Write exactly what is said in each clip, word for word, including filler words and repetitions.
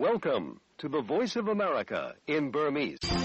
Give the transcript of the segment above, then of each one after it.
Welcome to the Voice of America in Burmese. ။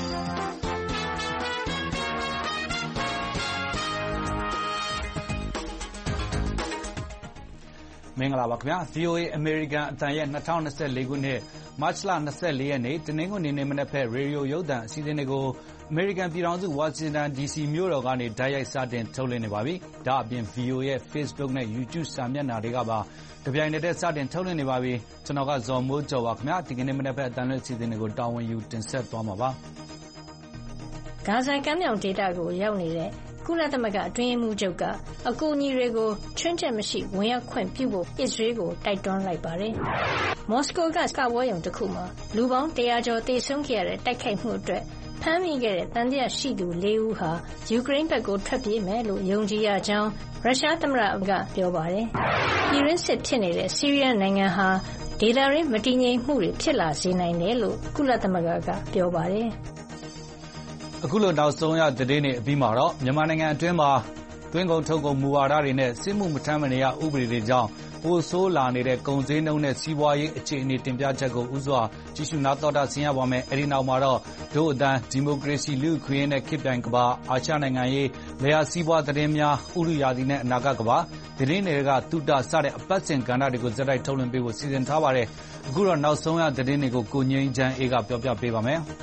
မင်္ဂလာပါခင်ဗျာ V O A American အတန်ရဲ့၂၀၂၄ခုနှစ်မတ်လ၂၄ရက်နေ့တနင်္ဂနွေနေ့မနက်ဖက်ရေဒီယိုရုပ်သံအစီအစဉ်တွေကို American ပြည်ထောင်စု Washington D C မြို့တော်ကနေတိုက်ရိုက်စတင်ထုတ်လွှင့်နေပါပြီ။ဒါအပြင် V O A ရဲ့ Facebook နဲ့ YouTube စာမျက်နှာတွေကပါတပြိုင်တည်းစတင်ထုတ်လွှင့်နေပါပြီ။ကျွန်တော်ကဇော်မိုးကျော်ပါခင်ဗျာဒီကနေ့မနက်ဖက်အတန်လွှင့်အစီအစဉ်တွေကိုတာဝန်ယူတင်ဆက်သွားမှာပါ။ဂါဇာကမ်းမြောင်ဒေသကိုရောက်နေတဲ့ကုလသမဂ္ဂအတွင်းရေးမှူးချုပ်ကအကူအညီတွေကိုချွင်းချက်မရှိဝင်ရောက်ခွင့်ပြုဖို့အစ္စရေးကိုတိုက်တွန်းလိုက်ပါတယ်။မော်စကိုကကပွဲရုံတစ်ခုမှာလူပေါင်းတရာကျော်သေဆုံးခဲ့ရတဲ့တိုက်ခိုက်မှုအတွက်ဖမ်းမိခဲ့တဲ့တန်တရားရှိသူလေးဦးဟာယူကရိန်းဘက်ကိုထွက်ပြေးမယ်လို့ယုံကြည်ရကြောင်းရုရှားသမ္မတကပြောပါတယ်။ပြည်တွင်းစစ်ဖြစ်နေတဲ့ဆီးရီးယားနိုင်ငံဟာဒေသရင်းမတည်ငြိမ်မှုတွေဖြစ်လာစေနိုင်တယ်လို့ကုလသမဂ္ဂကပြောပါတယ်။အခုလိုနောက်ဆုံးရသတင်းတွေအပြီးမှာတော့မြန်မာနိုင်ငံအတွင်းမှာသွင်းကုန်ထုတ်ကုန်မူဝါဒတွေနဲ့စစ်မှုမထမ်းမနေရဥပဒေတွေကြောင့်ပိုဆိုးလာနေတဲ့ကုန်စည်နှုန်းနဲ့စီးပွားရေးအခြေအနေတင်ပြချက်ကိုဥစွာကြည့်ရှုနားတော်တာဆင်ရပါမယ်။အဲဒီနောက်မှာတော့ဒို့အတန်းဒီမိုကရေစီလူ့အခွင့်အရေးနဲ့ခေတ်ပြိုင်ကမ္ဘာအာရှနိုင်ငံရေးလယ်ယာစီးပွားသတင်းများဥရုရာသီနဲ့အနာဂတ်ကမ္ဘာသတင်းတွေကတုတစတဲ့အပတ်စဉ်ကဏ္ဍတွေကိုဇက်တိုက်ထုတ်လွှင့်ပေးဖို့စီစဉ်ထားပါတယ်။အခုတော့နောက်ဆုံးရသတင်းတွေကိုကိုငိမ့်ချမ်းအေးကပြောပြပေးပါမယ်။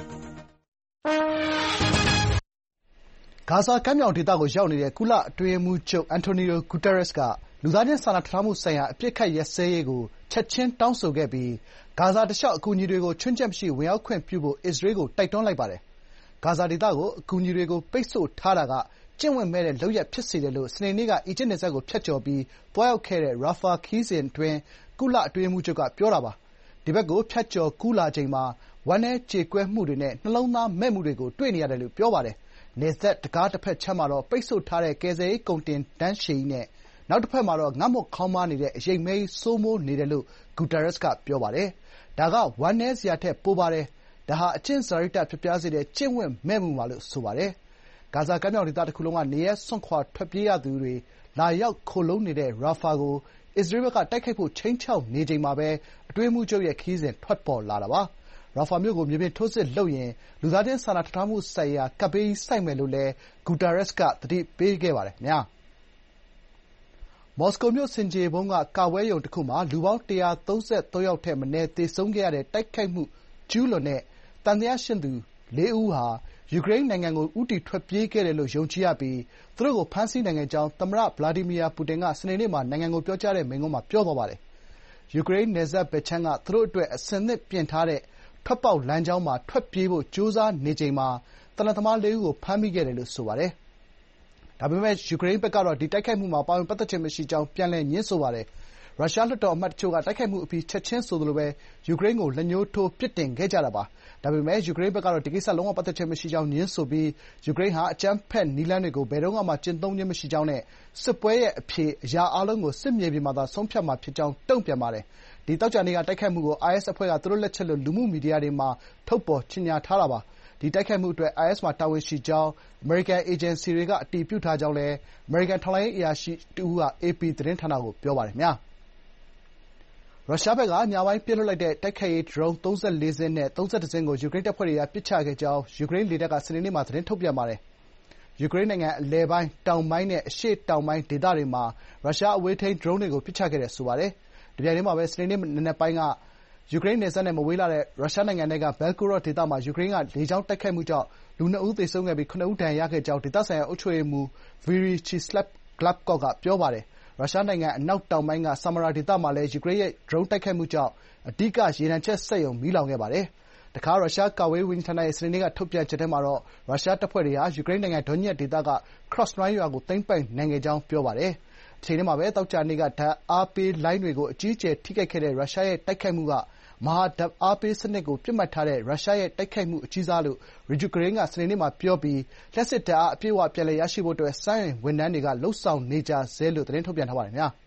ဂါဇာကမ်းမြောင်ဒေသကိုရောက်နေတဲ့ကုလအတွင်းရေးမှူးချုပ် Antonio Guterres ကလူသားချင်းစာနာထောက်ထားမှုဆိုင်ရာအပစ်အခတ်ရပ်စဲရေးကိုချက်ချင်းတောင်းဆိုခဲ့ပြီးဂါဇာတလျှောက်အကူအညီတွေကိုချွင်းချက်မရှိဝင်ရောက်ခွင့်ပြုဖို့အစ္စရေးကိုတိုက်တွန်းလိုက်ပါတယ်။ဂါဇာဒေသကိုအကူအညီတွေကိုပိတ်ဆို့ထားတာကကျင့်ဝတ်မဲ့တဲ့လုပ်ရပ်ဖြစ်စေတယ်လို့စနေနေ့ကအီဂျစ်နယ်စပ်ကိုဖြတ်ကျော်ပြီးသွားရောက်ခဲ့တဲ့ Rafah ခရီးစဉ်အတွင်းကုလအတွင်းရေးမှူးချုပ်ကပြောတာပါ။ဒီဘက်ကိုဖြတ်ကျော်ကူးလာချိန်မှာဝမ်းနည်းကြေကွဲမှုတွေနဲ့နှလုံးသားမဲ့မှုတွေကိုတွေ့နေရတယ်လို့ပြောပါတယ်။နယ်စပ်တံခါးတဘက်ခြမ်းမှာတော့ပိတ်ဆို့ထားတဲ့ကယ်ဆယ်ရေးကုန်တင်တန်းရှည်ကြီးနဲ့နောက်တဘက်မှာတော့ငတ်မွတ်ခေါင်းပါးနေတဲ့အရိပ်မဲကြီးစိုးမိုးနေတယ်လို့ဂူတာရက်စ်ကပြောပါတယ်။ဒါကဝမ်းနည်းစရာထက်ပိုပါတယ်။ဒါဟာအကျင့်စာရိတ္တဖြစ်ပွားစေတဲ့ကျင့်ဝတ်မဲ့မှုပါလို့ဆိုပါတယ်။ဂါဇာကမ်းမြောင်ဒေသတခုလုံးကနေရပ်စွန့်ခွာထွက်ပြေးရသူတွေလာရောက်ခိုလှုံနေတဲ့ရာဖာကိုအစ္စရေးဘက်ကတိုက်ခိုက်ဖို့ခြိမ်းခြောက်နေချိန်မှာပဲအတွင်းရေးမှူးချုပ်ရဲ့ခရီးစဉ်ထွက်ပေါ်လာတာပါ။ရာဖာမြို့ကိုမြေပြင်ထိုးစစ်လုပ်ရင်လူသားချင်းစာနာထောက်ထားမှုဆိုင်ရာကပ်ဘေးကြီးဆိုက်မယ်လို့လည်းဂူတာရက်စ်ကသတိပေးခဲ့ပါတယ်ခင်ဗျာ။မော်စကိုမြို့ဆင်ခြေဖုံးကကပွဲရုံတခုမှာလူပေါင်းတရာသုံးဆယ့်သုံးယောက်ထက်မနည်းသေဆုံးခဲ့ရတဲ့တိုက်ခိုက်မှုကျူးလွန်တဲ့သံသယရှိသူလေးဦးဟာယူကရိန်းနိုင်ငံကိုဦးတည်ထွက်ပြေးခဲ့တယ်လို့ယုံကြည်ရပြီးသူတို့ကိုဖမ်းဆီးနိုင်ခဲ့ကြောင်းသမ္မတဗလာဒီမီယာပူတင်ကစနေနေ့မှာနိုင်ငံကိုပြောကြားတဲ့မိန့်ခွန်းမှာပြောသွားပါတယ်။ယူကရိန်းနယ်စပ်ဘက်ခြမ်းကသူတို့အတွက်အဆင်သင့်ပြင်ထားတဲ့ထွက်ပေါက်လမ်းကြောင်းမှာထွက်ပြေးဖို့ကြိုးစားနေချိန်မှာသေနတ်သမားလေးဦးကိုဖမ်းမိခဲ့တယ်လို့ဆိုပါတယ်။ဒါပေမဲ့ယူကရိန်းဘက်ကတော့ဒီတိုက်ခိုက်မှုမှာပါဝင်ပတ်သက်ခြင်းမရှိကြောင်းပြန်လည်ငြင်းဆိုပါတယ်။ရုရှားလွှတ်တော်အမတ်တချို့ကတိုက်ခိုက်မှုအပြီးချက်ချင်းဆိုသလိုပဲယူကရိန်းကိုလက်ညှိုးထိုးပြစ်တင်ခဲ့ကြတာပါ။ဒါပေမဲ့ယူကရိန်းဘက်ကတော့ဒီကိစ္စလုံးဝပတ်သက်ခြင်းမရှိကြောင်းငြင်းဆိုပြီးယူကရိန်းဟာအကြမ်းဖက်နည်းလမ်းတွေကိုဘယ်တုန်းကမှကျင့်သုံးခြင်းမရှိကြောင်းနဲ့စစ်ပွဲရဲ့အဖြေအရာအားလုံးကိုစစ်မြေပြင်မှာသာဆုံးဖြတ်မှာဖြစ်ကြောင်းတုံ့ပြန်ပါတယ်။ဒီသောကြာနေ့ကတိုက်ခိုက်မှုကို အိုင်အက်စ် အဖွဲ့ကသူတို့လက်ချက်လို့လူမှုမီဒီယာတွေမှာထုတ်ဖော်ကြေညာထားတာပါ။ဒီတိုက်ခိုက်မှုအတွက် အိုင်အက်စ် မှာတာဝန်ရှိကြောင်းအမေရိကန်အေဂျင်စီတွေကအတည်ပြုထားကြောင်းလည်းအမေရိကန်ထောက်လှမ်းရေးအရာရှိတဦးကအေပီသတင်းဌာနကိုပြောပါတယ်ခင်ဗျာ။ရုရှားဘက်ကညပိုင်းပစ်လွှတ်လိုက်တဲ့တိုက်ခိုက်ရေးဒရုန်းသုံးဆယ့်လေးစင်းနဲ့သုံးဆယ့်တစ်စင်းကိုယူကရိန်းတပ်ဖွဲ့တွေကပစ်ချခဲ့ကြောင်းယူကရိန်းလေတပ်ကစနေနေ့မှာသတင်းထုတ်ပြန်ပါတယ်။ယူကရိန်းနိုင်ငံအလယ်ပိုင်း၊တောင်ပိုင်းနဲ့အရှေ့တောင်ပိုင်းဒေသတွေမှာရုရှားအဝေးထိန်းဒရုန်းတွေကိုပစ်ချခဲ့တယ်ဆိုပါတယ်။တပြိုင်တည်းမှာပဲစနေနေ့နံနက်ပိုင်းကယူကရိန်းနယ်စပ်နဲ့မဝေးလှတဲ့ရုရှားနိုင်ငံထဲကဘဲလ်ကိုရော့ဒေသမှာယူကရိန်းကလေကြောင်းတိုက်ခိုက်မှုကြောင့်လူနှစ်ဦးသေဆုံးခဲ့ပြီးခုနစ်ဦးဒဏ်ရာရခဲ့ကြောင်းဒေသဆိုင်ရာအုပ်ချုပ်ရေးမှူးဗီရီချီစလပ်ဂလပ်ကော့ကပြောပါတယ်။ရုရှားနိုင်ငံအနောက်တောင်ပိုင်းကဆာမာရာဒေသမှာလည်းယူကရိန်းရဲ့ဒရုန်းတိုက်ခိုက်မှုကြောင့်အဓိကရေနံချက်စက်ရုံမီးလောင်ခဲ့ပါတယ်။တခါရုရှားကာကွယ်ရေးဝန်ကြီးဌာနရဲ့စနေနေ့ကထုတ်ပြန်ချက်ထဲမှာတော့ရုရှားတပ်ဖွဲ့တွေဟာယူကရိန်းနိုင်ငံဒွန်ညက်ဒေသကခရော့စနိုင်းရွာကိုသိမ်းပိုက်နိုင်ခဲ့ကြောင်းပြောပါတယ်။တချိန်တည်းမှာပဲသောကြာနေ့ကဓာတ်အားပေးလိုင်းတွေကိုအကြီးအကျယ်ထိခိုက်ခဲ့တဲ့ရုရှားရဲ့တိုက်ခိုက်မှုကမဟာဓာတ်အားပေးစနစ်ကိုပစ်မှတ်ထားတဲ့ရုရှားရဲ့တိုက်ခိုက်မှုအကြီးစားလို့ယူကရိန်းကစနေနေ့မှာပြောပြီးလျှပ်စစ်ဓာတ်အားအပြည့်အဝပြန်လည်ရရှိဖို့အတွက်စွမ်းအင်ဝန်ထမ်းတွေကလုပ်ဆောင်နေကြဆဲလို့သတင်းထုတ်ပြန်ထားပါတယ်ခင်ဗျာ။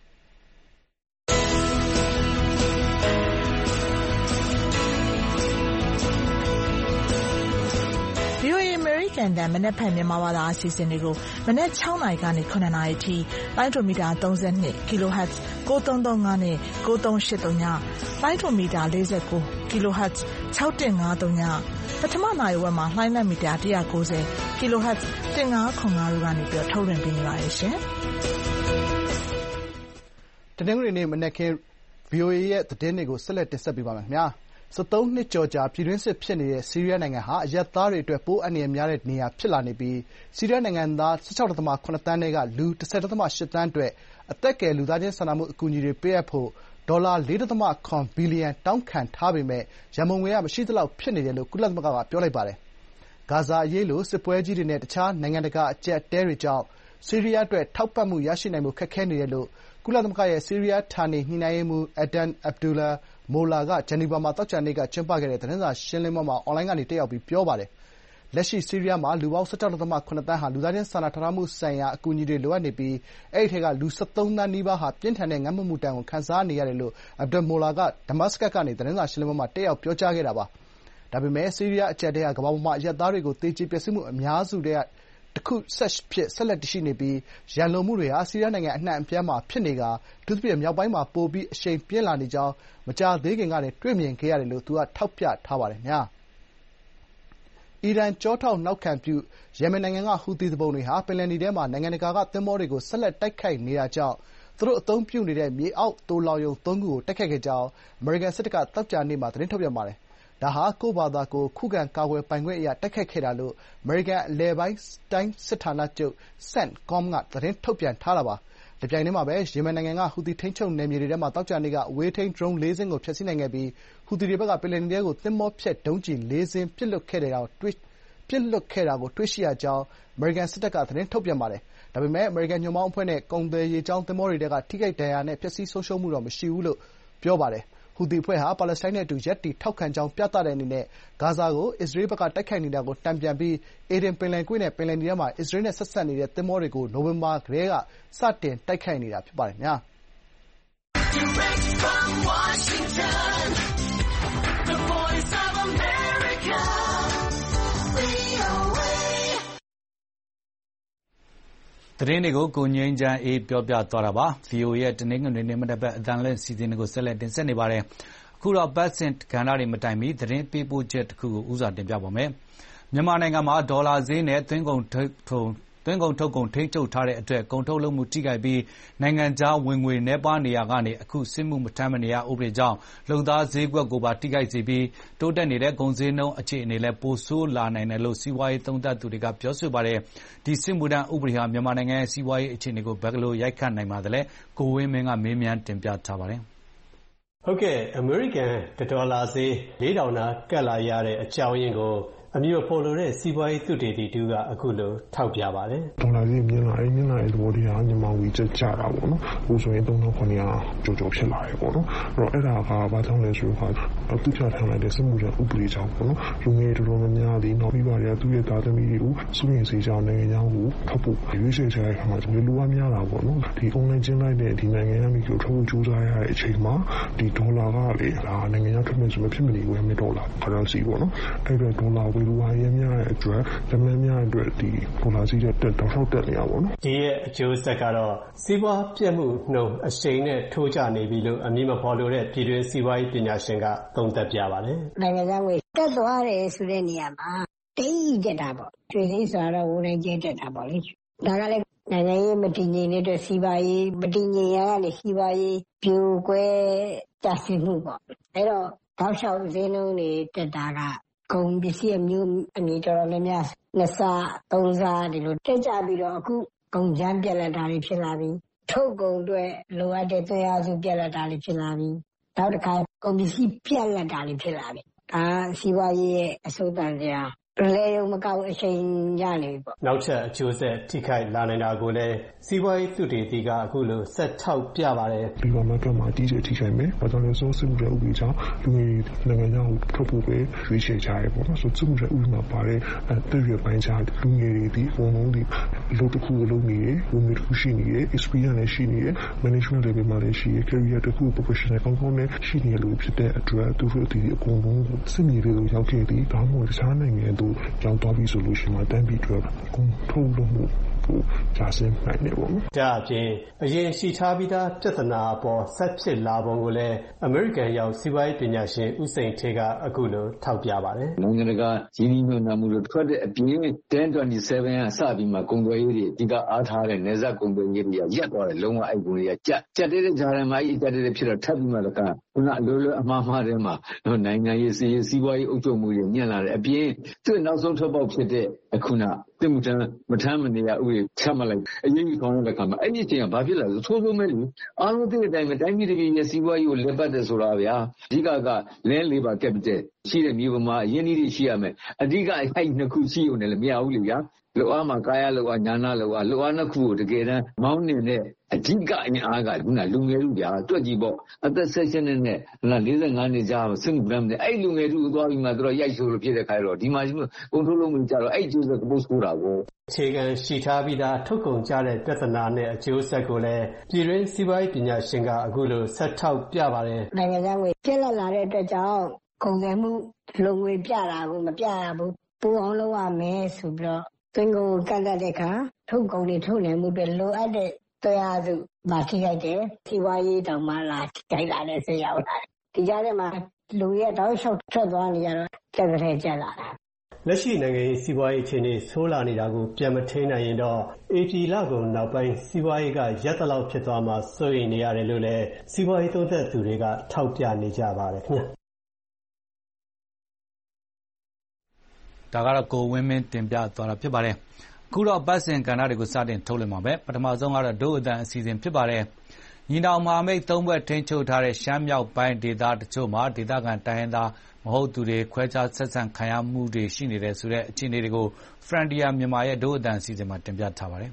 V O A အမေရိကန်တန်မနက်ဖြန်မြန်မာဘာသာအစီအစဉ်တွေကိုမနက်၆နာရီကနေ၇နာရီထိလိုင်းဒိုမီတာ၃၂ kilohertz ၉၃၃၅နဲ့၉၃၈၃ညလိုင်းဒိုမီတာ၄၉ kilohertz ၆၁၅၃ညပထမနာရီဝက်မှာလှိုင်းလက်မီတာ၁၉၀ kilohertz ၁၅၇၅တို့ကနေပြီးထုတ်လွှင့်ပေးနေပါတယ်ရှင်တနင်္ဂနွေနေ့မနက်ခင်း ဗွီအိုအေ ရဲ့သတင်းတွေကိုဆက်လက်တင်ဆက်ပေးပါမယ်ခင်ဗျာ။၁၃နှစ်ကျော်ကြာပြည်တွင်းစစ်ဖြစ်နေတဲ့ဆီးရီးယားနိုင်ငံဟာအရပ်သားတွေအတွက်ပိုအန္တရာယ်များတဲ့နေရာဖြစ်လာနေပြီးဆီးရီးယားနိုင်ငံသား၁၆.၇ သန်းထဲကလူ၁၀.၈ သန်းအတွက်အသက်ကယ်လူသားချင်းစာနာမှုအကူအညီတွေပေးအပ်ဖို့ဒေါ်လာ၄.၇ ဘီလီယံတောင်းခံထားပေမယ့်ရန်ပုံငွေမရှိသလောက်ဖြစ်နေတယ်လို့ကုလသမဂ္ဂကပြောလိုက်ပါတယ်။ဂါဇာအရေးလိုစစ်ပွဲကြီးတွေနဲ့တခြားနိုင်ငံတကာအကျပ်အတည်းတွေကြောင့်ဆီးရီးယားအတွက်ထောက်ပံ့မှုရရှိနိုင်ဖို့ခက်ခဲနေတယ်လို့ကုလသမဂ္ဂရဲ့ဆီးရီးယားဌာနေညှိနှိုင်းရေးမှူး Adan Abdullah Molla ကဂျနီဗာမှာသောကြာနေ့ကကျင်းပခဲ့တဲ့သတင်းစာရှင်းလင်းပွဲမှာအွန်လိုင်းကနေတက်ရောက်ပြီးပြောပါတယ်။လက်ရှိဆီးရီးယားမှာလူပေါင်း၁၆.၇ သန်းဟာလူသားချင်းစာနာထောက်ထားမှုဆိုင်ရာအကူအညီတွေလိုအပ်နေပြီးအဲဒီထဲကလူ၁၃သန်းနီးပါးဟာပြင်းထန်တဲ့ငတ်မွတ်မှုဒဏ်ကိုခံစားနေရတယ်လို့ Abdul Molla ကဒမတ်စကတ်ကနေသတင်းစာရှင်းလင်းပွဲမှာတက်ရောက်ပြောကြားခဲ့တာပါ။ဒါပေမယ့်ဆီးရီးယားအကျပ်အတည်းဟာကမ္ဘာပေါ်မှာအရပ်သားတွေကိုသေကျေပျက်စီးမှုအများစုထဲကတခုဆက်ဖြစ်ဆက်လက်တည်ရှိနေပြီးရန်လိုမှုတွေဟာဆီးရီးယားနိုင်ငံအနှံ့အပြားမှာဖြစ်နေကာအထူးသဖြင့်မြောက်ပိုင်းမှာပိုပြီးအရှိန်ပြင်းလာနေကြောင်းမကြာသေးခင်ကတင်တွေ့မြင်ခဲ့ရတယ်လို့သူကထောက်ပြထားပါတယ်။အီရန်ကျောထောက်နောက်ခံပြုယီမင်နိုင်ငံကဟူသီသူပုန်တွေဟာပင်လယ်နီထဲမှာနိုင်ငံတကာကသင်္ဘောတွေကိုဆက်လက်တိုက်ခိုက်နေတာကြောင့်သူတို့အသုံးပြုနေတဲ့မြေအောက်သိုလှောင်ရုံသုံးခုကိုတိုက်ခိုက်ခဲ့ကြောင်းအမေရိကန်စစ်တပ်ကသောကြာနေ့မှာသတင်းထုတ်ပြန်ပါတယ်။ဒါဟာကိုယ့်ဘာသာကိုယ်ခုခံကာကွယ်ပိုင်ခွင့်အရတိုက်ခိုက်ခဲ့တာလို့အမေရိကန်အလယ်ပိုင်းတိုင်းစစ်ဌာနချုပ် စီ အင် တီ ကောမ် ကသတင်းထုတ်ပြန်ထားတာပါ။တပြိုင်တည်းမှာပဲယီမင်နိုင်ငံကဟူသီထိန်းချုပ်နယ်မြေတွေထဲမှာသောကြာနေ့ကအဝေးထိန်းဒရုန်းလေးစင်းကိုဖျက်ဆီးနိုင်ခဲ့ပြီးဟူသီတွေဘက်ကပင်လယ်နီထဲကိုသင်္ဘောဖျက်ဒုံးကျည်လေးစင်းပစ်လွှတ်ခဲ့တာကိုတွေ့ရှိရကြောင်းအမေရိကန်စစ်တပ်ကသတင်းထုတ်ပြန်ပါတယ်။ဒါပေမယ့်အမေရိကန်ညွန့်ပေါင်းအဖွဲ့နဲ့ကုန်သွယ်ရေကြောင်းသင်္ဘောတွေထဲကထိခိုက်ဒဏ်ရာနဲ့ပျက်စီးဆုံးရှုံးမှုတော့မရှိဘူးလို့ပြောပါတယ်။ဟူသီအဖွဲ့ဟာပါလက်စတိုင်းနဲ့အတူရပ်တည်ထောက်ခံကြောင်းပြသတဲ့အနေနဲ့ဂါဇာကိုအစ္စရေးဘက်ကတိုက်ခိုက်နေတာကိုတန်ပြန်ပြီးအေဒင်ပင်လယ်ကွေ့နဲ့ပင်လယ်နီထဲမှာအစ္စရေးနဲ့ဆက်စပ်နေတဲ့သင်္ဘောတွေကိုနိုဝင်ဘာကတည်းကစတင်တိုက်ခိုက်နေတာဖြစ်ပါတယ်။သတင်းတွေကိုကိုငြိမ်းချမ်းအေးပြောပြသွားတာပါ။ ဗွီအိုအေရဲ့တနင်္ဂနွေနေ့မနက်ဘက်အသံလွှင့်အစီအစဉ်တွေကိုဆက်လက်တင်ဆက်နေပါတယ်။အခုတော့ပတ်စဉ်ကဏ္ဍတွေမတိုင်မီသတင်းပေးပို့ချက်တခုကိုဦးစွာတင်ပြပါမယ်။မြန်မာနိုင်ငံမှာဒေါ်လာဈေးနဲ့သွင်းကုန်ထုတ်သွင်းကုန်ထုတ်ကုန်ထိန်းချုပ်ထားတဲ့အတွက်ကုန်ထုတ်လုပ်မှုထိခိုက်ပြီးနိုင်ငံခြားဝင်ငွေနည်းပါးနေရာကနေအခုစစ်မှုမထမ်းမနေရဥပဒေကြောင့်လုပ်သားဈေးကွက်ကိုပါထိခိုက်စေပြီးတိုးတက်နေတဲ့ကုန်ဈေးနှုန်းအခြေအနေလည်းပိုဆိုးလာနိုင်တယ်လို့စီးပွားရေးသုံးသပ်သူတွေကပြောဆိုပါတယ်။ဒီစစ်မှုထမ်းဥပဒေဟာမြန်မာနိုင်ငံရဲ့စီးပွားရေးအခြေအနေကိုဘယ်လိုရိုက်ခတ်နိုင်ပါသလဲ။ကိုဝင်းမင်းကမေးမြန်းတင်ပြထားပါတယ်။ဟုတ်ကဲ့အမေရိကန်ဒေါ်လာဈေးလေးထောင်နာကတ်လာရတဲ့အကြောင်းရင်းကိုအမျိုးဖော်လို့တဲ့စီးပွားရေးသုတေသီတူကအခုလိုထောက်ပြပါတယ်။ဒေါ်လာဈေးမြင့်လာအဲ့မြင့်လာတဲ့သဘောတရားမြန်မာငွေကျကျတာပေါ့နော်။အခုဆိုရင်သုံးထောင်ခုနှစ်ရာကျော်ကျော်ဖြစ်လာတယ်ပေါ့နော်။အဲ့တော့အဲ့ဒါကဘာကြောင့်လဲဆိုတော့သူပြထားလိုက်တဲ့စစ်မှုထမ်းဥပဒေကြောင့်ပေါ့နော်။လူငယ်တော်တော်များများဒီနောက်ပြီးပါရသူ့ရဲ့သားသမီးတွေကိုစုမြင်စေချောင်းနိုင်ငံခြားကိုဖတ်ဖို့ရွေးချယ်ချတဲ့အခါမှာလူလူအားများတာပေါ့နော်။ဒီ online ကျင်းလိုက်တဲ့ဒီနိုင်ငံကနေကိုထုတ်ကြိုးစားရတဲ့အချိန်မှာဒီဒေါ်လာကလေဒါနိုင်ငံခြားထွက်မယ်ဆိုမဖြစ်မနေဝယ်မယ်ဒေါ်လာ currency ပေါ့နော်။အဲ့တော့ဒေါ်လာဝယ်လို့ရများတဲ့အတွက်တမန်များအတွက်ဒီဒေါ်လာဈေးတက်တောက်လျှောက်တက်နေရပါတော့။ဒီရဲ့အကျိုးဆက်ကတော့စီးပွားပြတ်မှုနှုန်းအရှိန်နဲ့ထိုးကျနေပြီလို့အမည်မဖော်လို့တဲ့ပြည်တွင်းစီးပွားရေးပညာရှင်ကသုံးသပ်ပြပါတယ်။နိုင်ငံခြားငွေတက်သွားတယ်ဆိုတဲ့နေရာမှာတိတ်တက်တာပေါ့။ကျွေးစင်းဆိုတော့ဝန်ရင်းကျတက်တာပေါ့လေ။ဒါကလည်းနိုင်ငံရေးမတည်ငြိမ်တဲ့အတွက်စီးပွားရေးမတည်ငြိမ်ရတဲ့စီးပွားရေးပြိုကွဲကျဆင်းမှုပေါ့။အဲ့တော့တောက်လျှောက်ဈေးနှုန်းတွေတက်တာကကုန်ပစ္စည်းအမျိုးအမည်တော်တော်များများနှစ်ဆသုံးဆဒီလိုတက်ကြပြီးတော့အခုကုန်ကြမ်းပြက်လက်တာတွေဖြစ်လာပြီးထုတ်ကုန်တွေလိုအပ်တဲ့သွင်းအားစုပြက်လက်တာတွေဖြစ်လာပြီးနောက်တစ်ခါကုန်ပစ္စည်းပြက်လက်တာတွေဖြစ်လာပြီးဒါစီးပွားရေးရဲ့အဆိုးတန်စရာလေယုံမကောက်အချိန်ရနေပြီပေါ့နောက်ထပ်အကျိုးဆက်ထိခိုက်လာနိုင်တာကိုလည်းစီးပွားရေးသုတေသီကအခုလိုဆက်ထောက်ပြပါတယ်ဒီမှာကမှတီးချက်ထိခိုက်မယ်ဘာကြောင့်လဲဆိုစစ်မှုရဲ့ဥပဒေကြောင့်လူငယ်နိုင်ငံခြားကိုထုတ်ဖို့ပဲရွေးချယ်ကြရပေါ့နော်ဆိုစစ်မှုရဲ့ဥပဒေမှာပါတဲ့တဲ့ရပိုင်းခြားလူငယ်တွေဒီဘုံလုံးဒီလို့တခုလုံးနေတယ်လူငယ်တစ်ခုရှိနေတယ် experience နဲ့ရှိနေတယ် management level မှာလည်းရှိရ career တစ်ခု professional ကောင်းကောင်းနဲ့ရှိနေလို့ဖြစ်တဲ့အတွက်သူတို့ဒီအကုန်လုံးစစ်မြေတွေကိုရောက်ခဲ့ပြီးဒါမှမဟုတ်တခြားနိုင်ငံတို့ရောက်သွားပြီဆိုလို့ရှိမှတန်းပြီးအတွက်ကုန်ထုတ်လို့မှုကျဆင်းနိုင်တယ်ပေါ့နော်။ဒါအပြင်အရင်ရှိထားပြီးသားပြဿနာအပေါ်ဆက်ဖြစ်လာပုံကိုလည်းအမေရိကန်ရောက်စီးပွားရေးပညာရှင်ဦးစိန်ဌေးကအခုလိုထောက်ပြပါတယ်။နိုင်ငံတကာရင်းနှီးမြှုပ်နှံမှုတွေထွက်တဲ့အပြင်ten twenty-sevenကစပြီးမှကုန်သွယ်ရေးတွေအဓိကအားထားတဲ့နယ်စပ်ကုန်သွယ်ရေးတွေကရပ်သွားတယ်လုံးဝအဲ့ကုန်တွေကကြက်ကြက်တဲ့ဂျာရန်မာကြီးကြက်တဲ့ဖြစ်တော့ထပ်ပြီးမှလည်းကခုနအလိုလိုအမှားမှားတဲ့မှာနိုင်ငံရေးစီးရေးစီးပွားရေးအုပ်ချုပ်မှုတွေညံ့လာတယ်အပြင်သူ့နောက်ဆုံးထွက်ပေါက်ဖြစ်တဲ့အခုနတင်မှုတန်းမထမ်းမနေရဥပဒေချမှတ်လိုက်အရေးကြီးဆောင်တဲ့အခါမှာအဲ့ဒီအချိန်ကဘာဖြစ်လဲဆိုသိုးသိုးမဲလူအားလုံးသိတဲ့အတိုင်းပဲတိုင်းပြည်ပြည်ရဲ့စီးပွားရေးကိုလက်ပတ်တယ်ဆိုတာဗျာအဓိကက land labor capital ရှိတဲ့မျိုးမှာအရင်နည်းတွေရှိရမယ်အဓိကအဲ့နှစ်ခုရှိုံနဲ့လည်းမရဘူးလေဗျာလောအားမှာကာယလောအားညာနာလောအားလောအားနှစ်ခုကိုတကယ်တမ်းမောင်းနေတဲ့အဓိကအင်အားကခုနလူငယ်လူဗျာတွက်ကြည့်ပေါ့အသက်၁၈နှစ်နဲ့၄၅နှစ်ကြာစစ်မှုထမ်းတယ်အဲ့လူငယ်လူသွားပြီးမှသူတို့ရိုက်ချိုးလို့ဖြစ်တဲ့ခါတော့ဒီမှာကုန်ထုတ်လို့မကြတော့အဲ့ကျိုးဆက်ပို့ဆိုးတာကိုအခြေခံရှိထားပြီးသားထုတ်ကုန်ကြတဲ့ပြဿနာနဲ့အကျိုးဆက်ကိုလည်းပြည်တွင်းစီးပွားရေးပညာရှင်ကအခုလိုဆက်ထောက်ပြပါတယ်နိုင်ငံခြားငွေပြက်လက်လာတဲ့အတွက်ကြောင့်ကုန်သွယ်မှုလုံငွေပြတာကိုမပြရဘူးပူအောင်လုပ်ရမယ်ဆိုပြီးတော့သွင်းကုန်ကန့်သတ်တဲ့အခါထုတ်ကုန်တွေထုတ်နိုင်မှုတွေလိုအပ်တဲ့တရားစုမထိခိုက်တယ်စီးပွားရေးတောင်မှလာကြိုက်လာတဲ့ဆေးရောက်လာတယ်ဒီကြားထဲမှာလူရဲ့တောက်လျှောက်ထွက်သွားနေကြတော့ကြက်ကြဲကြက်လာတာလက်ရှိနိုင်ငံရေးစီးပွားရေးအခြေအနေဆိုးလာနေတာကိုပြန်မထိန်းနိုင်ရင်တော့ဧပြီလကုန်နောက်ပိုင်းစီးပွားရေးကရပ်တလောက်ဖြစ်သွားမှာစိုးရိမ်နေရတယ်လို့လည်းစီးပွားရေးသုံးသပ်သူတွေကထောက်ပြနေကြပါတယ်ခင်ဗျာဒါကတော့ကိုဝင်းမင်းတင်ပြသွားတာဖြစ်ပါတယ်အခုတော့ပတ်စင်ကဏ္ဍတွေကိုစတင်ထုတ်လွှင့်ပါမယ်ပထမဆုံးကတော့ဒုအတန်အစီအစဉ်ဖြစ်ပါတယ်ညီနောင်မဟာမိတ်သုံးဘက်ထိန်းချုပ်ထားတဲ့ရှမ်းမြောက်ပိုင်းဒေသတချို့မှာဒေသခံတိုင်းရင်းသားမဟုတ်သူတွေခွဲခြားဆက်ဆံခံရမှုတွေရှိနေတဲ့ဆိုတဲ့အခြေအနေတွေကို Frontier မြန်မာရဲ့ဒုအတန်အစီအစဉ်မှာတင်ပြထားပါတယ်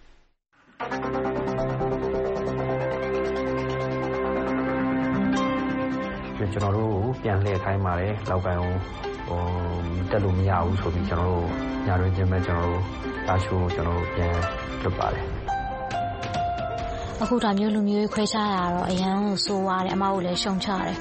ကျွန်တော်တို့ပြန်လှည့်ခိုင်းပါတယ်လောက်ကန်ဟိုတက်လို့မရဘူးဆိုပြီးကျွန်တော်တို့ညတွင်ချင်းပဲကျွန်တော်တို့တာရှိုးကျွန်တော်တို့ပြန်လွတ်ပါတယ်အခုဒါမျိုးလူမျိုးခွဲခြားရတော့အရန်ကိုစိုးရတယ်အမတို့လည်းရှုံချတယ်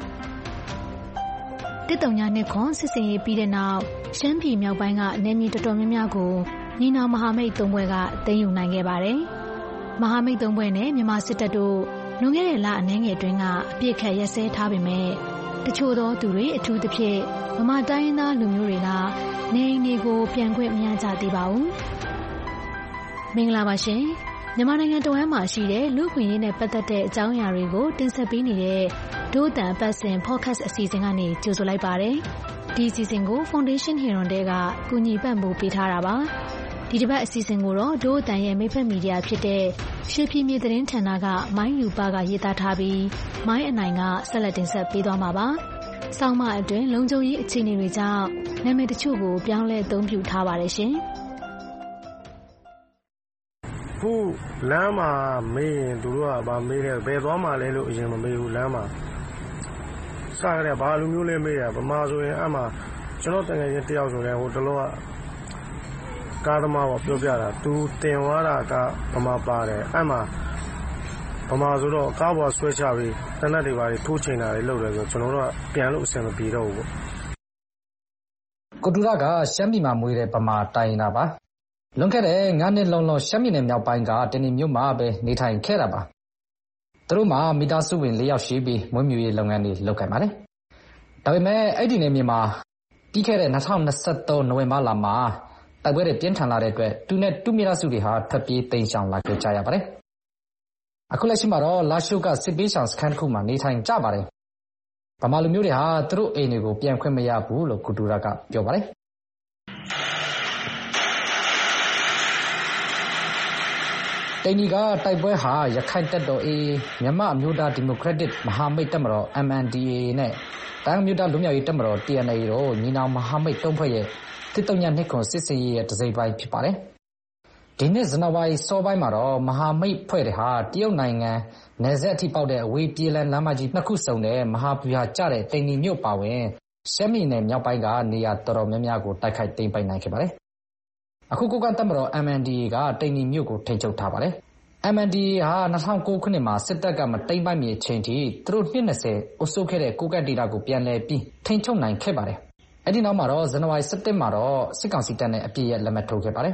တစ်တုံညာနှစ်ခွန်စစ်စင်ရေးပြီးတဲ့နောက်ရှမ်းပြည်မြောက်ပိုင်းကနယ်မြေတော်တော်များများကိုညီနောင်မဟာမိတ်သုံးဘွဲကသိမ်းယူနိုင်ခဲ့ပါတယ်မဟာမိတ်သုံးဘွဲနဲ့မြန်မာစစ်တပ်တို့လွန်ခဲ့တဲ့လအနည်းငယ်အတွင်းကအပြစ်ခတ်ရက်စဲထားပေမဲ့တချို့သောသူတွေအထူးသဖြင့်ဗမာတိုင်းရင်းသားလူမျိုးတွေကနေအိမ်တွေကိုပြန်ခွင့်မရကြသေးပါဘူးမင်္ဂလာပါရှင်မြန်မာနိုင်ငံတဝန်းမှာရှိတဲ့လူ့ခွင့်ရေးနဲ့ပတ်သက်တဲ့အကြောင်းအရာတွေကိုတင်ဆက်ပေးနေတဲ့ဒို့အတန်ပတ်စင် podcast အစီအစဉ်ကနေကြိုဆိုလိုက်ပါတယ်ဒီအစီအစဉ်ကို Foundation Heron တဲကကူညီပံ့ပိုးပေးထားတာပါဒီတစ်ပတ်အစီအစဉ်ကိုတော့ဒို့အတန်ရဲ့မိဖက်မီဒီယာဖြစ်တဲ့ရွှေပြည်မြေသတင်းဌာနကမိုင်းယူပါကရေးသားထားပြီးမိုင်းအနိုင်ကဆက်လက်တင်ဆက်ပေးသွားမှာပါဆောင်းမအတွင်းလုံခြုံရေးအခြေအနေတွေကြောင့်နာမည်တချို့ကိုပြောင်းလဲအသုံးပြုထားပါတယ်ရှင်ခုလမ်းမှာမေးရင်သူတို့ကဗာမေးတယ်ဘယ်သွားမှလဲလို့အရင်မမေးဘူးလမ်းမှာစရတဲ့ဘာလူမျိုးလဲမေးတယ်ဗမာဆိုရင်အမှကျွန်တော်တကယ်ချင်းတယောက်ဆိုရင်ဟိုတလောကကားသမားပေါ့ပြောပြတာသူတင်သွားတာကဗမာပါတယ်အမှဗမာဆိုတော့ကားပေါ်ဆွဲချပြီးတနက်တွေပါထိုးချိန်တာတွေလုပ်တယ်ဆိုကျွန်တော်တို့ကပြန်လို့အဆင်မပြေတော့ဘူးပေါ့ကိုတူရကရှမ်းပြည်မှာမွေးတဲ့ဗမာတိုင်းနာပါလွန်ခဲ့တဲ့ငါးနှစ်လုံးလုံးရှမ်းပြည်နယ်မြောက်ပိုင်းကတနင်္ဂနွေမြို့မှာပဲနေထိုင်ခဲ့တာပါသူတို့မှာမိသားစုဝင်၄ယောက်ရှိပြီးမွေးမြူရေးလုပ်ငန်းတွေလုပ်ကိုင်ပါတယ်ဒါပေမဲ့အဲ့ဒီနယ်မြေမှာပြီးခဲ့တဲ့၂၀၂၃နိုဝင်ဘာလမှာတိုက်ပွဲတွေပြင်းထန်လာတဲ့အတွက်သူနဲ့သူမိသားစုတွေဟာထွက်ပြေးတိမ်းရှောင်လာကြရပါတယ်အခုလက်ရှိမှာတော့လာရှိုးကစစ်ပေးဆောင်စခန်းတစ်ခုမှာနေထိုင်ကြပါတယ်ဗမာလူမျိုးတွေဟာသူတို့အိမ်တွေကိုပြန်ခွင့်မရဘူးလို့ကုတူရကပြောပါတယ်တိန်ဒီကတိုက်ပွဲဟာရခိုင်တပ်တော် အေအေ မြန်မာအမျိုးသားဒီမိုကရက်တစ်မဟာမိတ်တပ်မတော် အမ် အန် ဒီ အေ နဲ့တိုင်းမျိုးသားလူမျိုးရေးတပ်မတော် တီ အန် အေ တို့ညီနောင်မဟာမိတ်တုံးဖွဲ့ရဲ့တစ်တုံညာနှစ်ခွန်စစ်စင်ရေးရဲ့တစိမ့်ပိုင်းဖြစ်ပါတယ်ဒီနှစ်ဇန်နဝါရီစောပိုင်းမှာတော့မဟာမိတ်ဖွဲ့တွေဟာတရုတ်နိုင်ငံနယ်စပ်အထိပေါက်တဲ့အဝေးပြေးလမ်းလမ်းမကြီးနှစ်ခုစုံတဲ့မဟာဗျူဟာကျတဲ့တိန်ဒီမြို့ပါဝင်ရှမ်းပြည်နယ်မြောက်ပိုင်းကနေရာတော်တော်များများကိုတိုက်ခိုက်သိမ်းပိုက်နိုင်ခဲ့ပါတယ်အခုကိုကတပ်မတော် အမ် အန် ဒီ အေ ကတိန်ဒီမြို့ကိုထိန်းချုပ်ထားပါတယ် အမ် အန် ဒီ အေ ဟာ၂၀၀၉ခုနှစ်မှာစစ်တပ်ကမတိမ်းပိုက်မီအချိန်ထိသူတို့နှစ်၂၀အုပ်စုခဲ့တဲ့ကိုကတ်ဒေတာကိုပြန်လည်ပြီးထိန်းချုပ်နိုင်ခဲ့ပါတယ်အဲ့ဒီနောက်မှာတော့ဇန်နဝါရီ ၁၁ မှာတော့စစ်ကောင်စီတပ်နဲ့အပြည့်ရဲ့လက်မှတ်ထိုးခဲ့ပါတယ်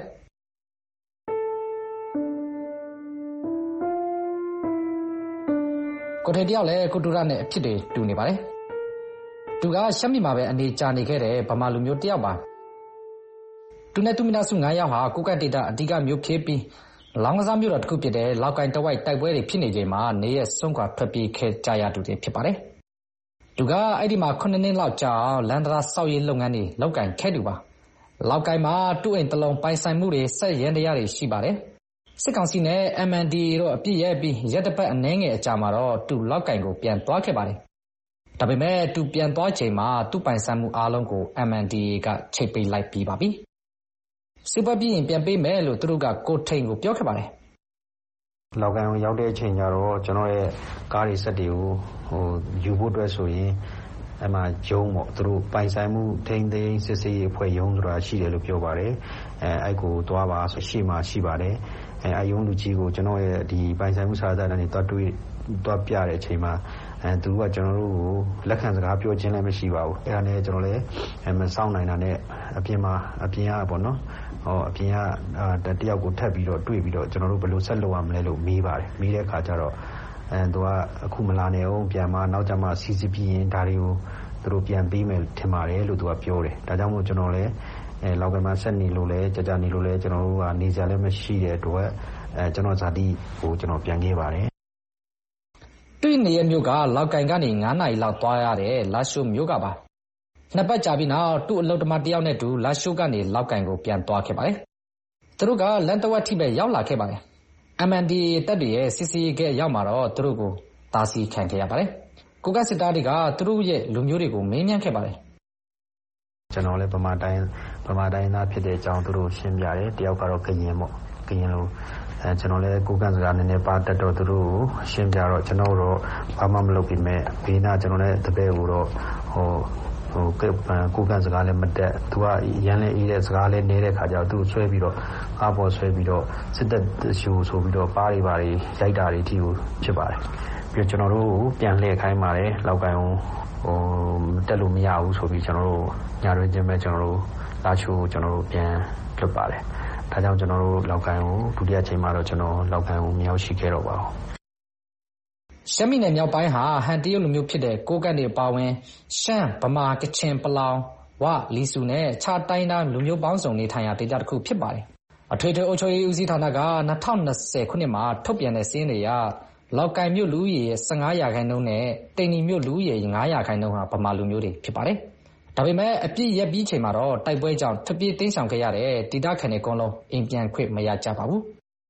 ကိုထေတယောက်လည်းကိုတူရနဲ့အဖြစ်တွေတူနေပါတယ်သူကရှမ်းပြည်မှာပဲအနေကြာနေခဲ့တဲ့ဗမာလူမျိုးတယောက်ပါသူနဲ့သူမိသားစု၅ယောက်ဟာကိုကတ်ဒေတာအဓိကမျိုးဖြစ်ပြီးလောင်ကစားမျိုးတော်တစ်ခုဖြစ်တဲ့လောက်ကိုင်းတဝိုက်တိုက်ပွဲတွေဖြစ်နေချိန်မှာနေရဆုံးခွာထွက်ပြေးခဲ့ကြရသူတွေဖြစ်ပါတယ်သူကအဲ့ဒီမှာခုနှစ်နှစ်လောက်ကြာအောင်လန်ဒရာစောက်ရေးလုပ်ငန်းတွေလုပ်ကင်ခဲ့သူပါလောက်ကိုင်းမှာတူအိမ်တလုံးပိုင်ဆိုင်မှုတွေဆက်ရန်တရားတွေရှိပါတယ်စစ်ကောင်စီနဲ့ M N D A တို့အပြစ်ရဲပြီးရက်တပတ်အနှဲငယ်အကြာမှာတော့သူလောက်ကင်ကိုပြန်သွားခဲ့ပါတယ်ဒါပေမဲ့သူပြန်သွားချိန်မှာသူ့ပိုင်ဆိုင်မှုအားလုံးကို M N D A ကချိတ်ပိတ်လိုက်ပြီးပါပြီစစ်ပွဲပြီးရင်ပြန်ပေးမယ်လို့သူတို့ကကိုထိန်ကိုပြောခဲ့ပါတယ်လောက်ကန်ကိုရောက်တဲ့အချိန်ကျတော့ကျွန်တော်ရဲ့ကားတွေစက်တွေကိုဟိုယူဖို့အတွက်ဆိုရင်အမှဂျုံပေါ့သူတို့ပိုင်ဆိုင်မှုထိန်းသိမ်းစစ်ဆေးရေးအဖွဲ့ရုံးဆိုတာရှိတယ်လို့ပြောပါတယ်အဲအဲ့ကိုသွားပါဆိုရှေ့မှာရှိပါတယ်အဲအယုံလူကြီးကိုကျွန်တော်ရဲ့ဒီပိုင်ဆိုင်မှုစာသားတွေတွားတွေးတွားပြတဲ့အချိန်မှာအဲသူကကျွန်တော်တို့ကိုလက်ခံစကားပြောခြင်းလည်းမရှိပါဘူးအဲဒါနဲ့ကျွန်တော်လည်းမစောင့်နိုင်တာနဲ့အပြင်မှာအပြင်ကပေါ့နော်ဟောအပြင်ကတယောက်ကိုထပ်ပြီးတော့တွေ့ပြီးတော့ကျွန်တော်တို့ဘယ်လိုဆက်လုပ်ရမလဲလို့မေးပါတယ်မေးတဲ့အခါကျတော့အဲသူကအခုမလာနေအောင်ပြန်มาနောက်ကျမှစီစီပြီးရင်ဒါတွေကိုသူတို့ပြန်ပေးမယ်ထင်ပါတယ်လို့သူကပြောတယ်ဒါကြောင့်မို့ကျွန်တော်လည်းအဲလောက်ကမှဆက်နေလို့လဲကြာကြာနေလို့လဲကျွန်တော်တို့ကနေကြလည်းမရှိတဲ့အတွက်အဲကျွန်တော်ဇာတိကိုကျွန်တော်ပြန်ခဲ့ပါတယ်တွေ့နေရမျိုးကလောက်ကင်ကနေ၅နာရီလောက်သွားရတယ်လာရှိုးမျိုးကပါနှစ်ပတ်ကြာပြီးနောက်သူ့အလုပ်တမတယောက်နဲ့တူလာရှိုးကနေလောက်ကင်ကိုပြန်သွားခဲ့ပါတယ်သူတို့ကလန်တဝက်ထိပဲရောက်လာခဲ့ပါတယ် M N D A တပ်တွေရဲ့စစ်စီးကဲရောက်မှာတော့သူတို့ကိုတားဆီးခံခဲ့ရပါတယ်ကိုကစစ်သားတွေကသူတို့ရဲ့လူမျိုးတွေကိုမင်းမြန်းခဲ့ပါတယ်ကျွန်တော်လည်းဗမာတိုင်းဗမာတိုင်းသားဖြစ်တဲ့အကြောင်းသူတို့ရှင်းပြတယ်တယောက်ကတော့ကရင်ပေါ့ကရင်လို့အဲကျွန်တော်လည်းကိုကန့်စကားနည်းနည်းပါတက်တော့သူတို့ကိုရှင်းပြတော့ကျွန်တော်တော့ဘာမှမလုပ်ပြီးမဲ့ဘေးနာကျွန်တော်လည်းတပည့်ကိုတော့ဟိုဟိုကိုကန့်စကားလည်းမတက်သူကရန်လည်းအေးတဲ့စကားလည်းနေတဲ့ခါကျတော့သူ့ဆွဲပြီးတော့အားပေါ်ဆွဲပြီးတော့စစ်တပ်ရှူဆိုပြီးတော့ပါးတွေပါတွေရိုက်တာတွေအထိကိုဖြစ်ပါတယ်ပြီးတော့ကျွန်တော်တို့ပြန်လှည့်ခိုင်းပါတယ်လောက်ကိုင်းဟိုတက်လို့မရဘူးဆိုပြီးကျွန်တော်တို့ညာတွင်ချင်းပဲကျွန်တော်တို့လာချိုးကျွန်တော်တို့ပြန်လွတ်ပါတယ်ဒါကြောင့်ကျွန်တော်တို့လောက်ကိုင်းကိုဒုတိယချိန်မှာတော့ကျွန်တော်လောက်ကိုင်းကိုမရောက်ရှိခဲ့တော့ပါဘူးရှမ်းပြည်နယ်မြောက်ပိုင်းဟာဟန်တရုတ်လူမျိုးဖြစ်တဲ့ကိုကတ်တွေပါဝင်ရှမ်းဗမာကချင်ပလောင်ဝလီစုနဲ့ခြားတိုင်းသားလူမျိုးပေါင်းစုံနေထိုင်ရာဒေသတစ်ခုဖြစ်ပါတယ်အထွေထွေအုပ်ချုပ်ရေးဦးစီးဌာနက၂၀၂၀ခုနှစ်မှာထုတ်ပြန်တဲ့စာရင်းတွေအရလောက်ကိုင်းမြို့လူဦးရေ၁၅ရာခိုင်နှုန်းနဲ့တိန်နီမြို့လူဦးရေ၅ရာခိုင်နှုန်းဟာဗမာလူမျိုးတွေဖြစ်ပါတယ်ဒါပေမဲ့အပြည့်ရက်ပြီးချိန်မှာတော့တိုက်ပွဲကြောင့်ထပ်ပြေးတင်းဆောင်ခဲ့ရတဲ့ဒေသခံတွေအကုန်လုံးအိမ်ပြန်ခွင့်မရကြပါဘူး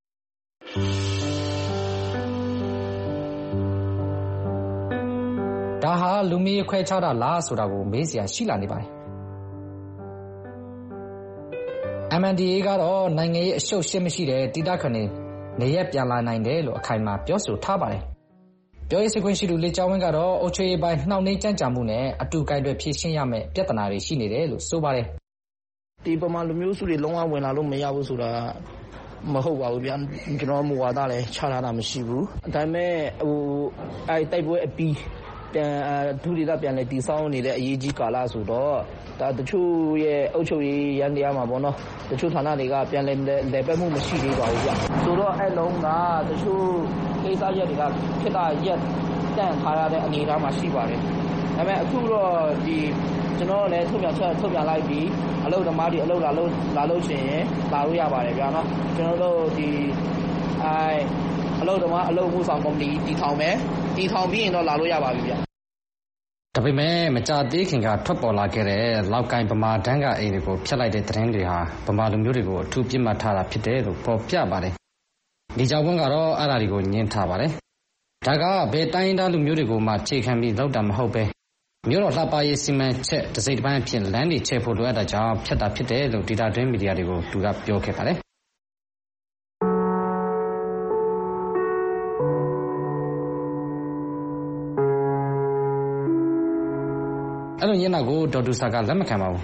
ဒါဟာလူမျိုးခွဲခြားတာလားဆိုတာကိုမေးစရာရှိလာနေပါတယ် M N D A ကတော့နိုင်ငံရေးအရှုပ်ရှင်းမရှိတဲ့ဒေသခံတွေနေရပြန်လာနိုင်တယ်လို့အခိုင်အမာပြောဆိုထားပါတယ်ပြောရေးဆိုခွင့်ရှိသူလေကျောင်းဝင်းကတော့အုပ်ချုပ်ရေးပိုင်းနှောင့်နှေးကြမ်းကြာမှုနဲ့အတူကိုင်တွယ်ဖြေရှင်းရမယ့်ပြဿနာတွေရှိနေတယ်လို့ဆိုပါတယ်ဒီပမာလူမျိုးစုတွေလုံးဝဝင်လာလို့မရဘူးဆိုတာမဟုတ်ပါဘူးဗျာကျွန်တော်မူဝါဒလည်းချထားတာမရှိဘူးဒါပေမဲ့ဟိုအဲတိုက်ပွဲအပြီးပြန်ဒုတိယပြန်လဲတည်ဆောက်နေတဲ့အရေးကြီးကာလဆိုတော့ဒါတချို့ရဲ့အုပ်ချုပ်ရေးရန်တရားမှာပေါ့နော်တချို့ဌာနတွေကပြန်လဲလဲပတ်မှုမရှိသေးပါဘူးဗျဆိုတော့အဲ့လုံးကတချို့ကိစ္စရက်တွေကဖြစ်တာရက်တန့်ထားရတဲ့အနေအထားမှာရှိပါတယ်ဒါပေမဲ့အခုတော့ဒီကျွန်တော်လည်းထုတ်ပြန်ချက်ထုတ်ပြန်လိုက်ပြီးအလုပ်သမားတွေအလုပ်လာလို့လာလို့ရှိရင်လာလို့ရပါတယ်ဗျာနော်ကျွန်တော်တို့ဒီအဲအလုပ်သမားအလုပ်မှုဆောင်ကော်မတီတည်ထောင်မယ်တည်ထောင်ပြီးရင်တော့လာလို့ရပါပြီဗျာဒါပေမဲ့မကြသေးခင်ကထွက်ပေါ်လာခဲ့တဲ့လောက်ကိုင်းဗမာတန်းကအိမ်တွေကိုဖျက်လိုက်တဲ့သတင်းတွေဟာဗမာလူမျိုးတွေကိုအထူးပြစ်မှတ်ထားတာဖြစ်တယ်လို့ပေါ်ပြပါတယ်ဒီကြောင့်ဘုန်းကတော့အဲ့ဒါတွေကိုညှင်းထားပါတယ်ဒါကဘယ်တိုင်းသားလူမျိုးတွေကိုမှချိန်ခံပြီးလောက်တာမဟုတ်ပဲမြို့တော်လှပရေးစီမံချက်တစ်စိတ်တစ်ပိုင်းအဖြစ်လမ်းတွေချဲ့ဖို့လိုအပ်တာကြောင့်ဖျက်တာဖြစ်တယ်လို့ဒေတာတွင်းမီဒီယာတွေကိုသူကပြောခဲ့ပါတယ်အဲ့လိုညနာကိုဒေါ်တူဆာကလက်မခံပါဘူး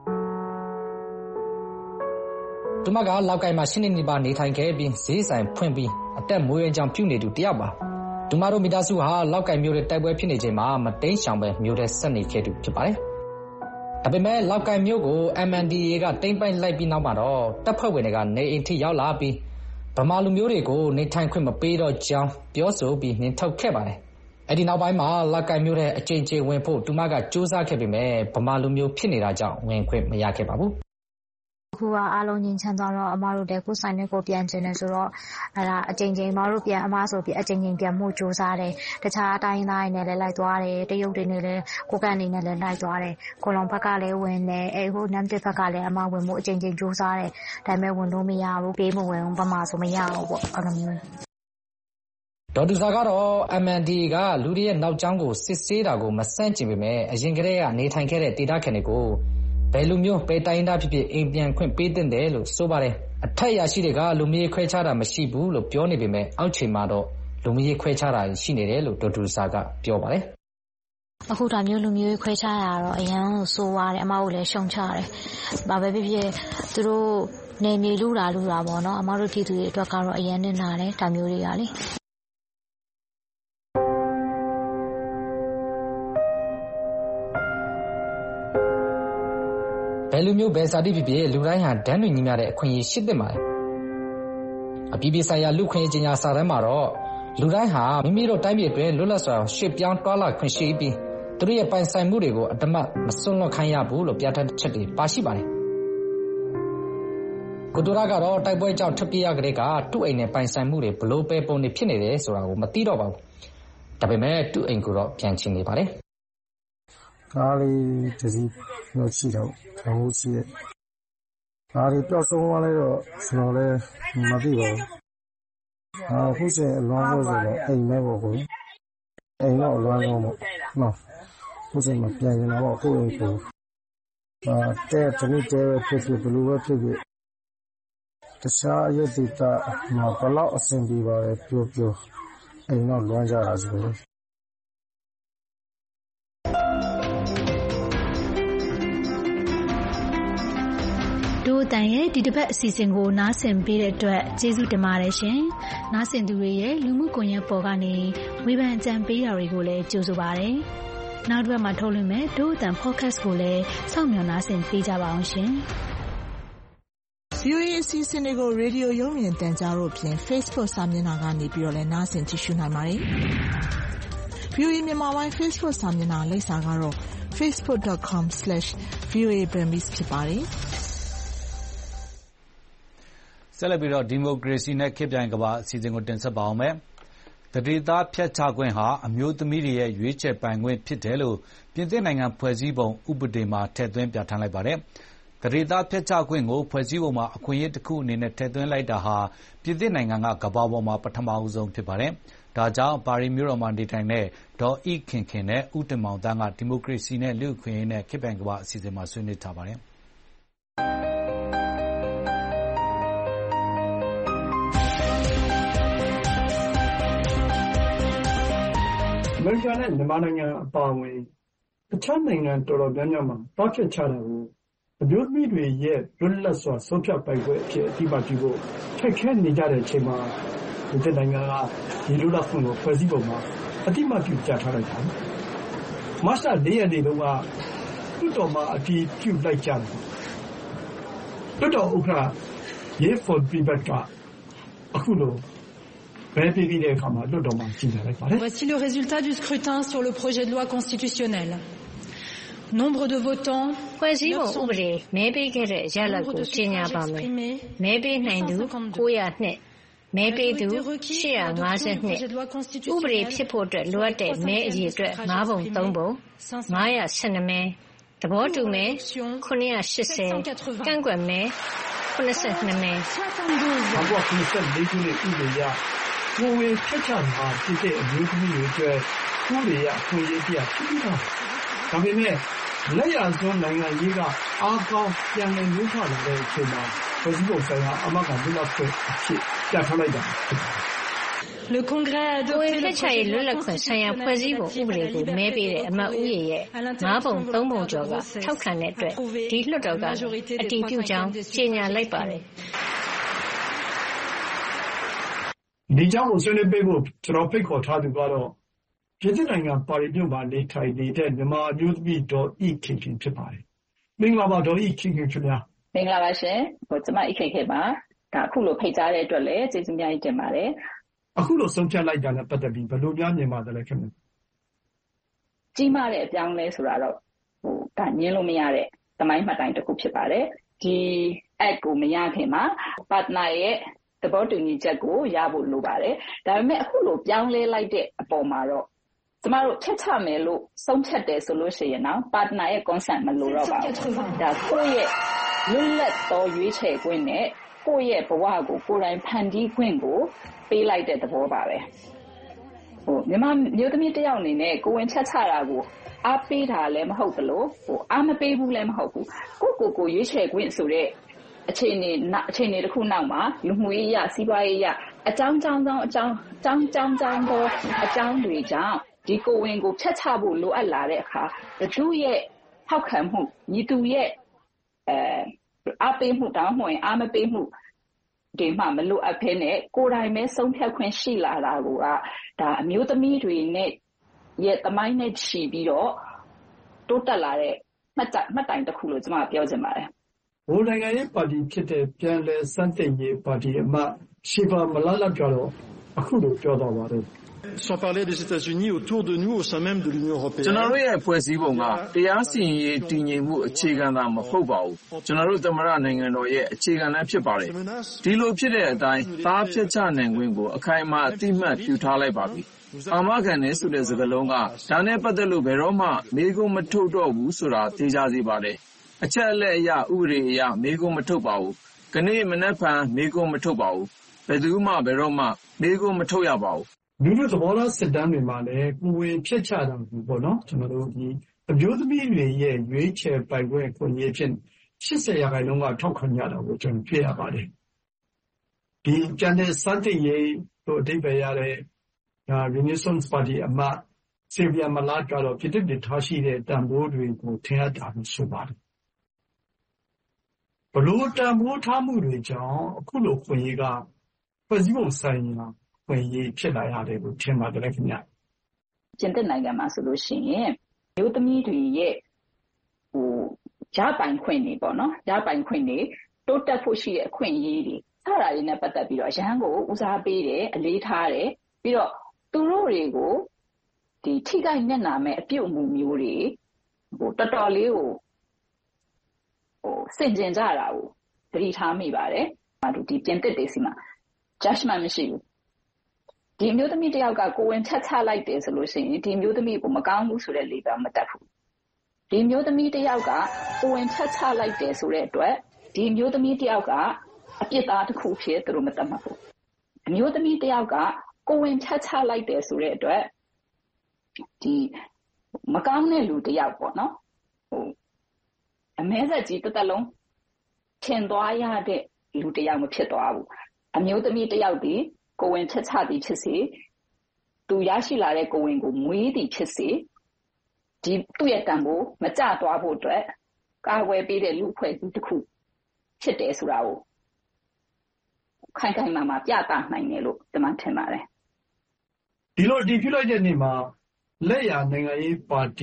သူမကလောက်ကိုင်းမှာရှင်းနေနေပါနေထိုင်ခဲ့ပြီးဈေးဆိုင်ဖွင့်ပြီးအသက်မွေးရကြောင်ပြုနေသူတယောက်ပါသူမတို့မိသားစုဟာလောက်ကိုင်းမြို့ရဲ့တိုက်ပွဲဖြစ်နေချိန်မှာမတိန်ရှောင်ပဲမြို့ထဲဆက်နေခဲ့သူဖြစ်ပါတယ်ဒါပေမဲ့လောက်ကိုင်မြို့ကို M N D A ကတိမ့်ပိုက်လိုက်ပြီးနောက်မှာတော့တပ်ဖွဲ့ဝင်တွေကနေအိမ်ထိရောက်လာပြီးဗမာလူမျိုးတွေကိုနေထိုင်ခွင့်မပေးတော့ကြောင်းပြောဆိုပြီးနှင်ထုတ်ခဲ့ပါတယ်။အဲဒီနောက်ပိုင်းမှာလောက်ကိုင်မြို့တဲ့အကျဉ်းချဝင်ဖို့တူမကစူးစမ်းခဲ့ပေမဲ့ဗမာလူမျိုးဖြစ်နေတာကြောင့်ဝင်ခွင့်မရခဲ့ပါဘူး။အခုကအားလုံးငြိမ်းချမ်းသွားတော့အမတို့လည်းကိုယ်ဆိုင်နဲ့ကိုပြန်ကျင်နေဆိုတော့အဲ့ဒါအချိန်ချင်းမတို့ပြန်အမဆိုပြီးအချိန်ချင်းပြန်မှုစူးစမ်းတယ်တခြားအတိုင်းသားတွေနဲ့လည်းလိုက်သွားတယ်တရုတ်တွေနဲ့လည်းကိုကန်နေနဲ့လည်းလိုက်သွားတယ်ကိုလုံဘက်ကလည်းဝင်တယ်အဲ့ဟိုနမ်တစ်ဘက်ကလည်းအမဝင်မှုအချိန်ချင်းစူးစမ်းတယ်ဒါပေမဲ့ဝင်လို့မရဘူးပေးမဝင်ဘူးဗမာဆိုမရဘူးပေါ့အဲ့လိုမျိုးဒေါ်တူစာကတော့ M N D A ကလူတွေရဲ့နောက်ကျောင်းကိုစစ်ဆေးတာကိုမဆန့်ကျင်ပေမဲ့အရင်ကတည်းကနေထိုင်ခဲ့တဲ့ဒေသခံတွေကိုဘယ်လူမျိုးပဲတိုင်းသားဖြစ်ဖြစ်အိမ်ပြန်ခွင့်ပေးတဲ့တယ်လို့ဆိုပါတယ်အထက်ရရှိတွေကလူမျိုးခွဲခြားတာမရှိဘူးလို့ပြောနေပေမဲ့အောက်ခြေမှာတော့လူမျိုးခွဲခြားတာရှိနေတယ်လို့ဒေါ်တူစာကပြောပါတယ်အခုဒါမျိုးလူမျိုးခွဲခြားရတော့အရန်ဆိုးသွားတယ်အမတို့လည်းရှုံချတယ်ဘာပဲဖြစ်ဖြစ်သူတို့နေမြေလူတာလူတာပေါ့နော်အမတို့ပြည်သူတွေအတွက်ကတော့အရန်နဲ့နာတယ်ဒါမျိုးတွေကလေဘယ်လူမျိုးဘယ်စာတိဖြစ်ဖြစ်လူတိုင်းဟာဒန်းတွင်ညီမျှတဲ့အခွင့်အရေးရှိသင့်ပါတယ်အပြည်ပြည်ဆိုင်ရာလူခွင့်ရေးကြေညာစာတမ်းမှာတော့လူတိုင်းဟာမိမိတို့တိုင်းပြည်အတွင်းလွတ်လပ်စွာရွှေ့ပြောင်းတွာလာခွင့်ရှိပြီးသူတို့ရဲ့ပိုင်ဆိုင်မှုတွေကိုအတမတ်မစွန့်လွတ်ခိုင်းရဘူးလို့ပြဋ္ဌာန်းချက်တွေပါရှိပါတယ်ကိုတူရာကတော့တိုက်ပွဲကြောင့်ထွက်ပြေးရကြတဲ့ကသူ့အိမ်နဲ့ပိုင်ဆိုင်မှုတွေဘလို့ပဲပုံနေဖြစ်နေတယ်ဆိုတာကိုမသိတော့ပါဘူးဒါပေမဲ့သူ့အိမ်ကိုတော့ပြန်ချင်နေပါတယ်ကားလေးတစ်စီးတော့ရှိတော့ဘာလို့ရှိရဲ့ကားလေးပျောက်ဆုံးသွားလဲတော့ကျွန်တော်လည်းမသိပါဘူးအခုချိန်အလွမ်းလို့ဆိုတော့အိမ်မဲပေါ့ကိုအိမ်တော့အလွမ်းဆုံးပေါ့နော်အခုချိန်မှာပြန်ရင်တော့ကိုယ့်အိမ်ကိုအာတဲ့တနည်းတဲ့ဖြစ်ဖြစ်ဘလူးပဲဖြစ်ဖြစ်တခြားအယုတ်တိတာမှာဘလောက်အဆင်ပြေပါလဲပြောပြောအိမ်တော့လွမ်းကြတာဆိုလို့တို့တန်ရဲ့ဒီတစ်ပတ်အစီအစဉ်ကိုနားဆင်ပေးတဲ့အတွက်ကျေးဇူးတင်ပါတယ်ရှင်။နားဆင်သူတွေရဲ့လူမှုကွန်ရက်ပေါ်ကနေဝေဖန်အကြံပေးတာတွေကိုလည်းကြိုဆိုပါရစေ။နောက်တစ်ပတ်မှာထုတ်လွှင့်မယ့်တို့တန် podcast ကိုလည်းစောင့်မျှော်နားဆင်ပေးကြပါအောင်ရှင်။ V O A အစီအစဉ်တွေကိုရေဒီယိုရုံမြင်သံကြားတို့ဖြင့် Facebook စာမျက်နှာကနေပြီးတော့လည်းနားဆင်ကြည့်ရှုနိုင်ပါတယ်။ V O A မြန်မာပိုင်း Facebook စာမျက်နှာလိပ်စာကတော့ facebook dot com slash v o a burmese ဖြစ်ပါတယ်။ဆက်လက်ပြီးတော့ဒီမိုကရေစီနဲ့ခေတ်ပြိုင်ကမ္ဘာအစီအစဉ်ကိုတင်ဆက်ပါအောင်မယ်။တတိသားဖြတ်ချခွင့်ဟာအမျိုးသမီးတွေရဲ့ရွေးချယ်ပိုင်ခွင့်ဖြစ်တယ်လို့ပြင်သစ်နိုင်ငံဖွဲ့စည်းပုံဥပဒေမှာထည့်သွင်းပြဋ္ဌာန်းလိုက်ပါတယ်။တတိသားဖြတ်ချခွင့်ကိုဖွဲ့စည်းပုံမှာအခွင့်အရေးတစ်ခုအနေနဲ့ထည့်သွင်းလိုက်တာဟာပြင်သစ်နိုင်ငံကကမ္ဘာပေါ်မှာပထမအဆုံးဖြစ်ပါတယ်။ဒါကြောင့်ပါရီမြို့တော်မှာနေထိုင်တဲ့ဒေါ်အိခင်ခင်နဲ့ဦးတင်မောင်တန်းကဒီမိုကရေစီနဲ့လူ့အခွင့်အရေးနဲ့ခေတ်ပြိုင်ကမ္ဘာအစီအစဉ်မှာဆွေးနွေးထားပါတယ်။အမေရိကန်နဲ့မြန်မာနိုင်ငံအပါအဝင်တခြားနိုင်ငံတော်တော်များများမှာတောက်ချက်ချတာကိုအမျိုးသမီးတွေရဲ့လွတ်လပ်စွာဆုံးဖြတ်ပိုင်ခွင့်အဖြစ်အတိအမှတ်ပြုဖို့ခက်ခဲနေကြတဲ့အချိန်မှာဒီနိုင်ငံကဒီလွတ်လပ်ခွင့်ကိုဖွဲ့စည်းပုံမှာအတိအမှတ်ပြုပြဋ္ဌာန်းလိုက်တာ။မတ်လ၄ရက်နေ့တုန်းကလွှတ်တော်မှာအတည်ပြုလိုက်ကြတယ်။လွှတ်တော်ဥက္ကဋ္ဌယေဖွန်ပီဘတ်ကအခုလို Voici le résultat du scrutin sur le projet de loi constitutionnelle. Nombre de votants ဖွဲ့စည်းပုံဥပဒေမဲပေးခဲ့တဲ့ရလဒ်ကိုကြေညာပါမယ်။မဲပေးနိုင်သူ၉၀၂မဲပေးသူ၈၅၂ဥပဒေဖြစ်ဖို့အတွက်လိုအပ်တဲ့မဲအရေအတွက်၅ပုံ၃ပုံ၅၁၂မဲသဘောတူမဲ၇၈၀ကန့်ကွက်မဲ၇၂မဲဘာလို့၇၄ခုနဲ့ဥပဒေရကိုယ်ဝေဖြတ်ချမှာဖြစ်တဲ့အမျိုးသမီးတွေအတွက်ကိုယ်တွေရအခွင့်အရေးပြဖြစ်ပြီးတော့ဒါပေမဲ့လက်ရစွန်းနိုင်ငံရေးကအားကောင်းပြန်လည်မျိုးထွားလာတဲ့အချိန်မှာဖွဲ့စည်းပုံဆိုင်ရာအမကလွတ်လပ်ခွင့်အဖြစ်ပြဋ္ဌာန်းလိုက်တာဖြစ်ပါတယ် Le Congrès a adopté le projet de loiဆိုင်ရာဖွဲ့စည်းပုံဥပဒေကိုမဲပေးတဲ့အမတ်ဦးရေရဲ့၅ပုံ၃ပုံကျော်ကထောက်ခံတဲ့အတွက်ဒီလွှတ်တော်ကအတည်ပြုကြောင်းကြေညာလိုက်ပါတယ်ဒီကြောင့်ကိုဆွေးနွေးပေးဖို့ကျွန်တော်ဖိတ်ခေါ်ထားသူကတော့ပြင်သစ်နိုင်ငံပါရီမြို့မှာနေထိုင်နေတဲ့မြန်မာအမျိုးသမီးဒေါ်အိခင်ခင်ဖြစ်ပါတယ်မင်္ဂလာပါဒေါ်ကြီးခင်ခင်ခင်ဗျာမင်္ဂလာပါရှင်ဟိုကျမအိခေခေပါဒါအခုလိုဖိတ်ကြားတဲ့အတွက်လည်းကျေးဇူးများကြီးတင်ပါတယ်အခုလိုဆုံးဖြတ်လိုက်တာနဲ့ပတ်သက်ပြီးဘယ်လိုများမြင်ပါတယ်လဲခင်ဗျကြီးမားတဲ့အပြောင်းလဲဆိုတာတော့ဟိုဒါညင်းလို့မရတဲ့သမိုင်းမှတ်တိုင်တစ်ခုဖြစ်ပါတယ်ဒီ act ကိုမရခင်မှာ partner ရဲ့သဘောတူညီချက်ကိုရဖို့လိုပါတယ်ဒါပေမဲ့အခုလိုပြောင်းလဲလိုက်တဲ့အပေါ်မှာတော့ကျမတို့ချက်ချမယ်လို့ဆုံးဖြတ်တယ်ဆိုလို့ရှိရင်တော့ partner ရဲ့ consent မလိုတော့ပါဘူးဒါကိုယ့်ရဲ့လွတ်လပ်သောရွေးချယ်ခွင့်နဲ့ကိုယ့်ရဲ့ဘဝကိုကိုယ်တိုင်ဖန်တီးခွင့်ကိုပေးလိုက်တဲ့သဘောပါပဲဟိုမြန်မာမျိုးသမီးတစ်ယောက်အနေနဲ့ကိုယ်ဝင်ချက်ချတာကိုအားပေးတာလည်းမဟုတ်ဘူးလို့ဟိုအားမပေးဘူးလည်းမဟုတ်ဘူးကိုကိုကိုရွေးချယ်ခွင့်ဆိုတဲ့အခြေအနေအခြေအနေတစ်ခုနောက်မှာလူမှုရေးရစီးပွားရေးရအကြောင်းကြောင်းကြောင်းအကြောင်းကြောင်းကြောင်းကြောင်းသောအကြောင်းတွေကြောင့်ဒီကိုဝင်ကိုဖြတ်ချဖို့လိုအပ်လာတဲ့အခါဘသူရဲ့ထောက်ခံမှုညီတူရဲ့အဲအားပေးမှုတောင်းမှရင်အားမပေးမှုဒီမှမလိုအပ်ဖ ೇನೆ ကိုယ်တိုင်ပဲဆုံးဖြတ်ခွင့်ရှိလာတာကဒါအမျိုးသမီးတွေနဲ့ရဲ့တမိုင်းနဲ့ချီပြီးတော့တိုးတက်လာတဲ့မှတ်မှတ်တိုင်တစ်ခုလို့ကျွန်မပြောချင်ပါတယ်ဘိုးနိုင်ငံရေးပါတီဖြစ်တဲ့ပြန်လည်စတင်ရေးပါတီအမတ်ရှီဘာမလာလာကတော့အခုလိုပြောတော့ပါတယ် Sans parler des États-Unis autour de nous au sein même de l'Union européenne. ကျွန်တော်တို့ရဲ့ဖွဲ့စည်းပုံကတရားစီရင်ရေးတည်ငြိမ်မှုအခြေခံသာမဟုတ်ပါဘူး။ကျွန်တော်တို့သမ္မတနိုင်ငံတော်ရဲ့အခြေခံလည်းဖြစ်ပါတယ်။ဒီလိုဖြစ်တဲ့အတိုင်းသားဖြတ်ချနိုင်ခွင့်ကိုအခိုင်အမာအတိအမှတ်ပြုထားလိုက်ပါပြီ။အာမခံနဲ့ဆိုတဲ့စကားလုံးကဒါနဲ့ပတ်သက်လို့ဘယ်တော့မှမေးခွန်းမထုတ်တော့ဘူးဆိုတာသိကြစေပါတယ်။အချက်အလက်အရဥပဒေအရမေးခွန်းမထုတ်ပါဘူး။ကနေ့မနက်ဖြန်မေးခွန်းမထုတ်ပါဘူး။ဘယ်သူမှဘယ်တော့မှမေးခွန်းမထုတ်ရပါဘူး။လူတို့သဘောထားစစ်တမ်းတွေမှာလည်းကိုယ်ဝင်ဖြတ်ချတာဘူးပေါ့နော်ကျွန်တော်တို့ဒီအမျိုးသမီးတွေရဲ့ရွေးချယ်ပိုင်ခွင့်ခွင့်ရဖြစ်၈၀ရာခိုင်နှုန်းကထောက်ခံကြတာကိုကျွန်တော်တွေ့ရပါတယ်ဒီကျန်တဲ့စတင်ရေးတို့အဓိပ္ပာယ်ရတဲ့ဒါ Renaissance Party အမတ်ဆီဗီယာမလာကတော့ဖြစ်တဲ့ထားရှိတဲ့တန်ဖိုးတွေကိုထင်ဟပ်တာလို့ဆိုပါတယ်ဘလို့တန်ဖိုးထားမှုတွေကြောင့်အခုလိုခွင့်ရကဖွဲ့စည်းပုံဆိုင်ရာဝင်ရေးဖြစ်လာရတယ်လို့ထင်ပါတယ်ခင်ဗျ။ပြင်သစ်နိုင်ငံမှာဆိုလို့ရှိရင်မျိုးသမီးတွေရဲ့ဟိုကြားပိုင်ခွင့်တွေပေါ့နော်။ကြားပိုင်ခွင့်တွေတိုးတက်ဖို့ရှိတဲ့အခွင့်အရေးတွေစတာတွေနဲ့ပတ်သက်ပြီးတော့ရဟန်းကိုဦးစားပေးတယ်အလေးထားတယ်ပြီးတော့သူတို့တွေကိုဒီထိခိုက်ညံ့နာမဲ့အပြုတ်မှုမျိုးတွေဟိုတော်တော်လေးကိုဟိုစင်ကြင်ကြတာကိုသတိထားမိပါတယ်။ဟာဒီပြင်သစ်တွေစီမှာ judgment မရှိဘူးဒီမျိုးသမီးတယောက်ကကိုဝင်ချက်ချလိုက်တယ်ဆိုလို့ရှိရင်ဒီမျိုးသမီးကိုမကောင်းဘူးဆိုတဲ့လေပါမတက်ဘူးဒီမျိုးသမီးတယောက်ကကိုဝင်ချက်ချလိုက်တယ်ဆိုတဲ့အတွက်ဒီမျိုးသမီးတယောက်ကအပြစ်သားတစ်ခုဖြစ်သူတို့မတတ်မှတ်ဘူးအမျိုးသမီးတယောက်ကကိုဝင်ချက်ချလိုက်တယ်ဆိုတဲ့အတွက်ဒီမကောင်းတဲ့လူတယောက်ပေါ့နော်ဟိုအမဲဆက်ကြီးတစ်သက်လုံးထင်သွားရတဲ့လူတယောက်မဖြစ်သွားဘူးအမျိုးသမီးတယောက်ဒီကိုဝင်ချက်ချသည်ဖြစ်စေသူရရှိလာတဲ့ကိုဝင်ကိုမွေးသည်ဖြစ်စေဒီသူ့ရဲ့တန်ဖိုးမကျသွားဖို့အတွက်ကာကွယ်ပေးတဲ့လူအဖွဲ့အစည်းတစ်ခုဖြစ်တယ်ဆိုတာကိုခိုင်ခိုင်မာမာပြသနိုင်တယ်လို့ကျွန်မထင်ပါတယ်ဒီလိုဒီပြုလိုက်တဲ့နေ့မှာလက်ရနိုင်ငံရေးပါတီ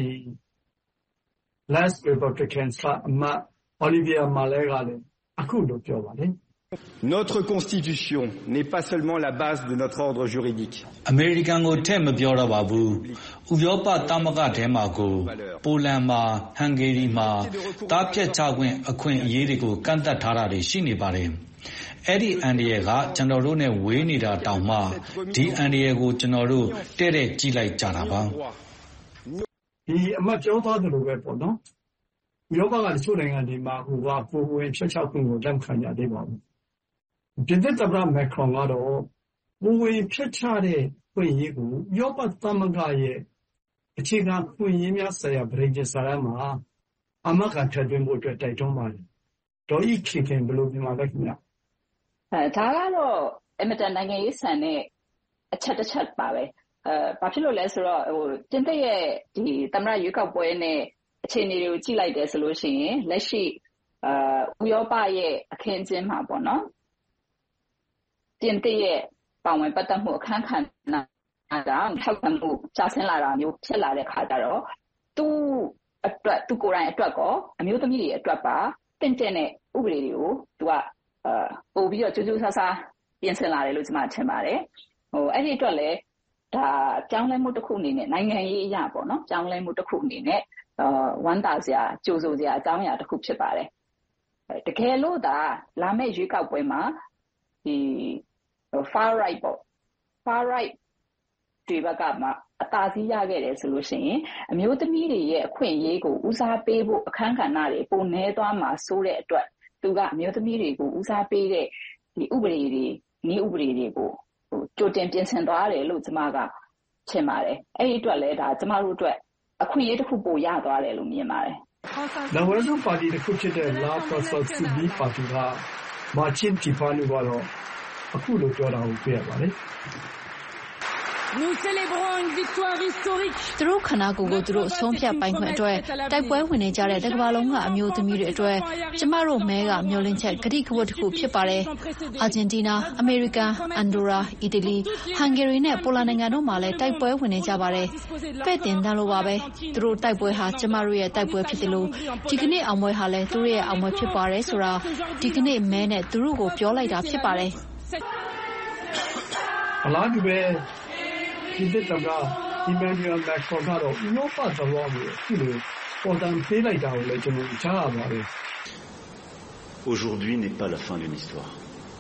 Last Republicans ကအမတ် Olivia Mallet ကလည်းအခုလိုပြောပါတယ် Notre constitution n'est pas seulement la base de notre ordre juridique. အမေရိကန်ကိုထည့်မပြောတော့ပါဘူး။ဥရောပသမဂ္ဂထဲမှာကိုပိုလန်မှာဟန်ဂေရီမှာတားဖြတ်ချခွင့်အခွင့်အရေးတွေကိုကန့်သတ်ထားတာတွေရှိနေပါတယ်။အဲ့ဒီအန်ဒီရဲ့ကကျွန်တော်တို့နဲ့ဝေးနေတာတောင်မှဒီအန်ဒီရဲ့ကိုကျွန်တော်တို့တဲ့တဲ့ကြည့်လိုက်ကြတာပါ။ဒီအမတ်ပြောသွားသလိုပဲပေါ့နော်။ဥရောပကတချို့နိုင်ငံတွေမှာဟိုကကိုယ်ဝင်ဖြတ်ချခွင့်ကိုလက်ခံကြသေးပါဘူး။ပြင်သစ်သမ္မတမက်ခရွန်ကတော့ကိုယ်ဝင်ဖြတ်ချတဲ့ခွင့်ရေးကိုဥရောပသမဂ္ဂရဲ့အခြေခံခွင့်ရေးများဆိုင်ရာဗြိတိန်စာရမှာအမတ်ကထည့်သွင်းဖို့အတွက်တိုက်တွန်းပါတယ်။ဒေါ်ဤခင်ခင်ဘယ်လိုပြင်ပါလဲခင်ဗျ။အဲဒါကတော့အမတန်နိုင်ငံရေးဆန်တဲ့အချက်တစ်ချက်ပါပဲ။အဲဘာဖြစ်လို့လဲဆိုတော့ဟိုပြင်သစ်ရဲ့ဒီသမ္မတရွေးကောက်ပွဲနဲ့အခြေအနေတွေကိုကြည့်လိုက်တယ်ဆိုလို့ရှိရင်လက်ရှိအာဥရောပရဲ့အခင်းအကျင်းမှာပေါ့နော်ပြင်သစ်ရဲ့ပါဝင်ပတ်သက်မှုအခမ်းခံတာထောက်ခံမှုကျဆင်းလာတာမျိုးဖြစ်လာတဲ့ခါကျတော့သူ့အတွက်သူကိုယ်တိုင်အတွက်ကောအမျိုးသမီးတွေအတွက်ပါတင့်တဲ့နဲ့ဥပဒေတွေကိုသူကအာပို့ပြီးတော့ကြိုးကြိုးဆားဆားပြင်ဆင်လာတယ်လို့ကျွန်မထင်ပါတယ်ဟိုအဲ့ဒီအတွက်လည်းဒါကြောင်းလဲမှုတစ်ခုအနေနဲ့နိုင်ငံရေးအရာပေါ့နော်ကြောင်းလဲမှုတစ်ခုအနေနဲ့အာဝမ်းသာစရာကြိုးဆိုစရာအကြောင်းအရာတစ်ခုဖြစ်ပါတယ်တကယ်လို့ဒါလာမယ့်ရွေးကောက်ပွဲမှာဒီ far right ပေါ့ far right တွေဘက်ကမှအသာစီးရခဲ့တယ်ဆိုလို့ရှိရင်အမျိုးသမီးတွေရဲ့အခွင့်အရေးကိုဦးစားပေးဖို့အခမ်းကဏ္ဍတွေပုံနှဲသွားမှာဆိုတဲ့အတွက်သူကအမျိုးသမီးတွေကိုဦးစားပေးတဲ့ဒီဥပဒေတွေနည်းဥပဒေတွေကိုဟိုကြိုတင်ပြင်ဆင်သွားတယ်လို့ကျွန်မကထင်ပါတယ်အဲ့ဒီအတွက်လည်းဒါကျွန်မတို့အတွက်အခွင့်အရေးတစ်ခုပိုရသွားတယ်လို့မြင်ပါတယ်နောက်ဆုံးပါတီတစ်ခုဖြစ်တဲ့ La Forza Civil ပါတီကမာချင်းတီဖာနီကတော့အခုလိုပြောတာကိုတွေ့ရပါတယ် Nous célébrons une victoire historique. သူတို့ခန္ဓာကိုယ်ကိုသူတို့ဆုံးဖြတ်ပိုင်ခွင့်အတွက်တိုက်ပွဲဝင်နေကြတဲ့တကမ္ဘာလုံးကအမျိုးသမီးတွေအတွက်ကျမတို့မဲကမျှော်လင့်ချက်ကတိကဝတ်တစ်ခုဖြစ်ပါတယ်။အာဂျင်တီးနား၊အမေရိကန်၊အန်ဒိုရာ၊အီတလီ၊ဟန်ဂေရီနဲ့ပိုလန်နိုင်ငံတို့မှာလည်းတိုက်ပွဲဝင်နေကြပါတယ်။ပဲ့တင်တန်းလို့ပါပဲ။သူတို့တိုက်ပွဲဟာကျမတို့ရဲ့တိုက်ပွဲဖြစ်တယ်လို့ဒီကနေ့အောင်ပွဲဟာလည်းသူတို့ရဲ့အောင်ပွဲဖြစ်ပါတယ်ဆိုတာဒီကနေ့မဲနဲ့သူတို့ကိုပြောလိုက်တာဖြစ်ပါတယ်။အလားတူပဲဒီတစ်သမ္မတအီမန်နျူယ်မက်ခရွန်ကတော့ဥရောပသဘောကိုအခုလိုပေါ်တန်ပေးလိုက်တာကိုလည်းကျွန်တော်ကြားရပါတယ် Aujourd'hui n'est pas la fin d'une histoire.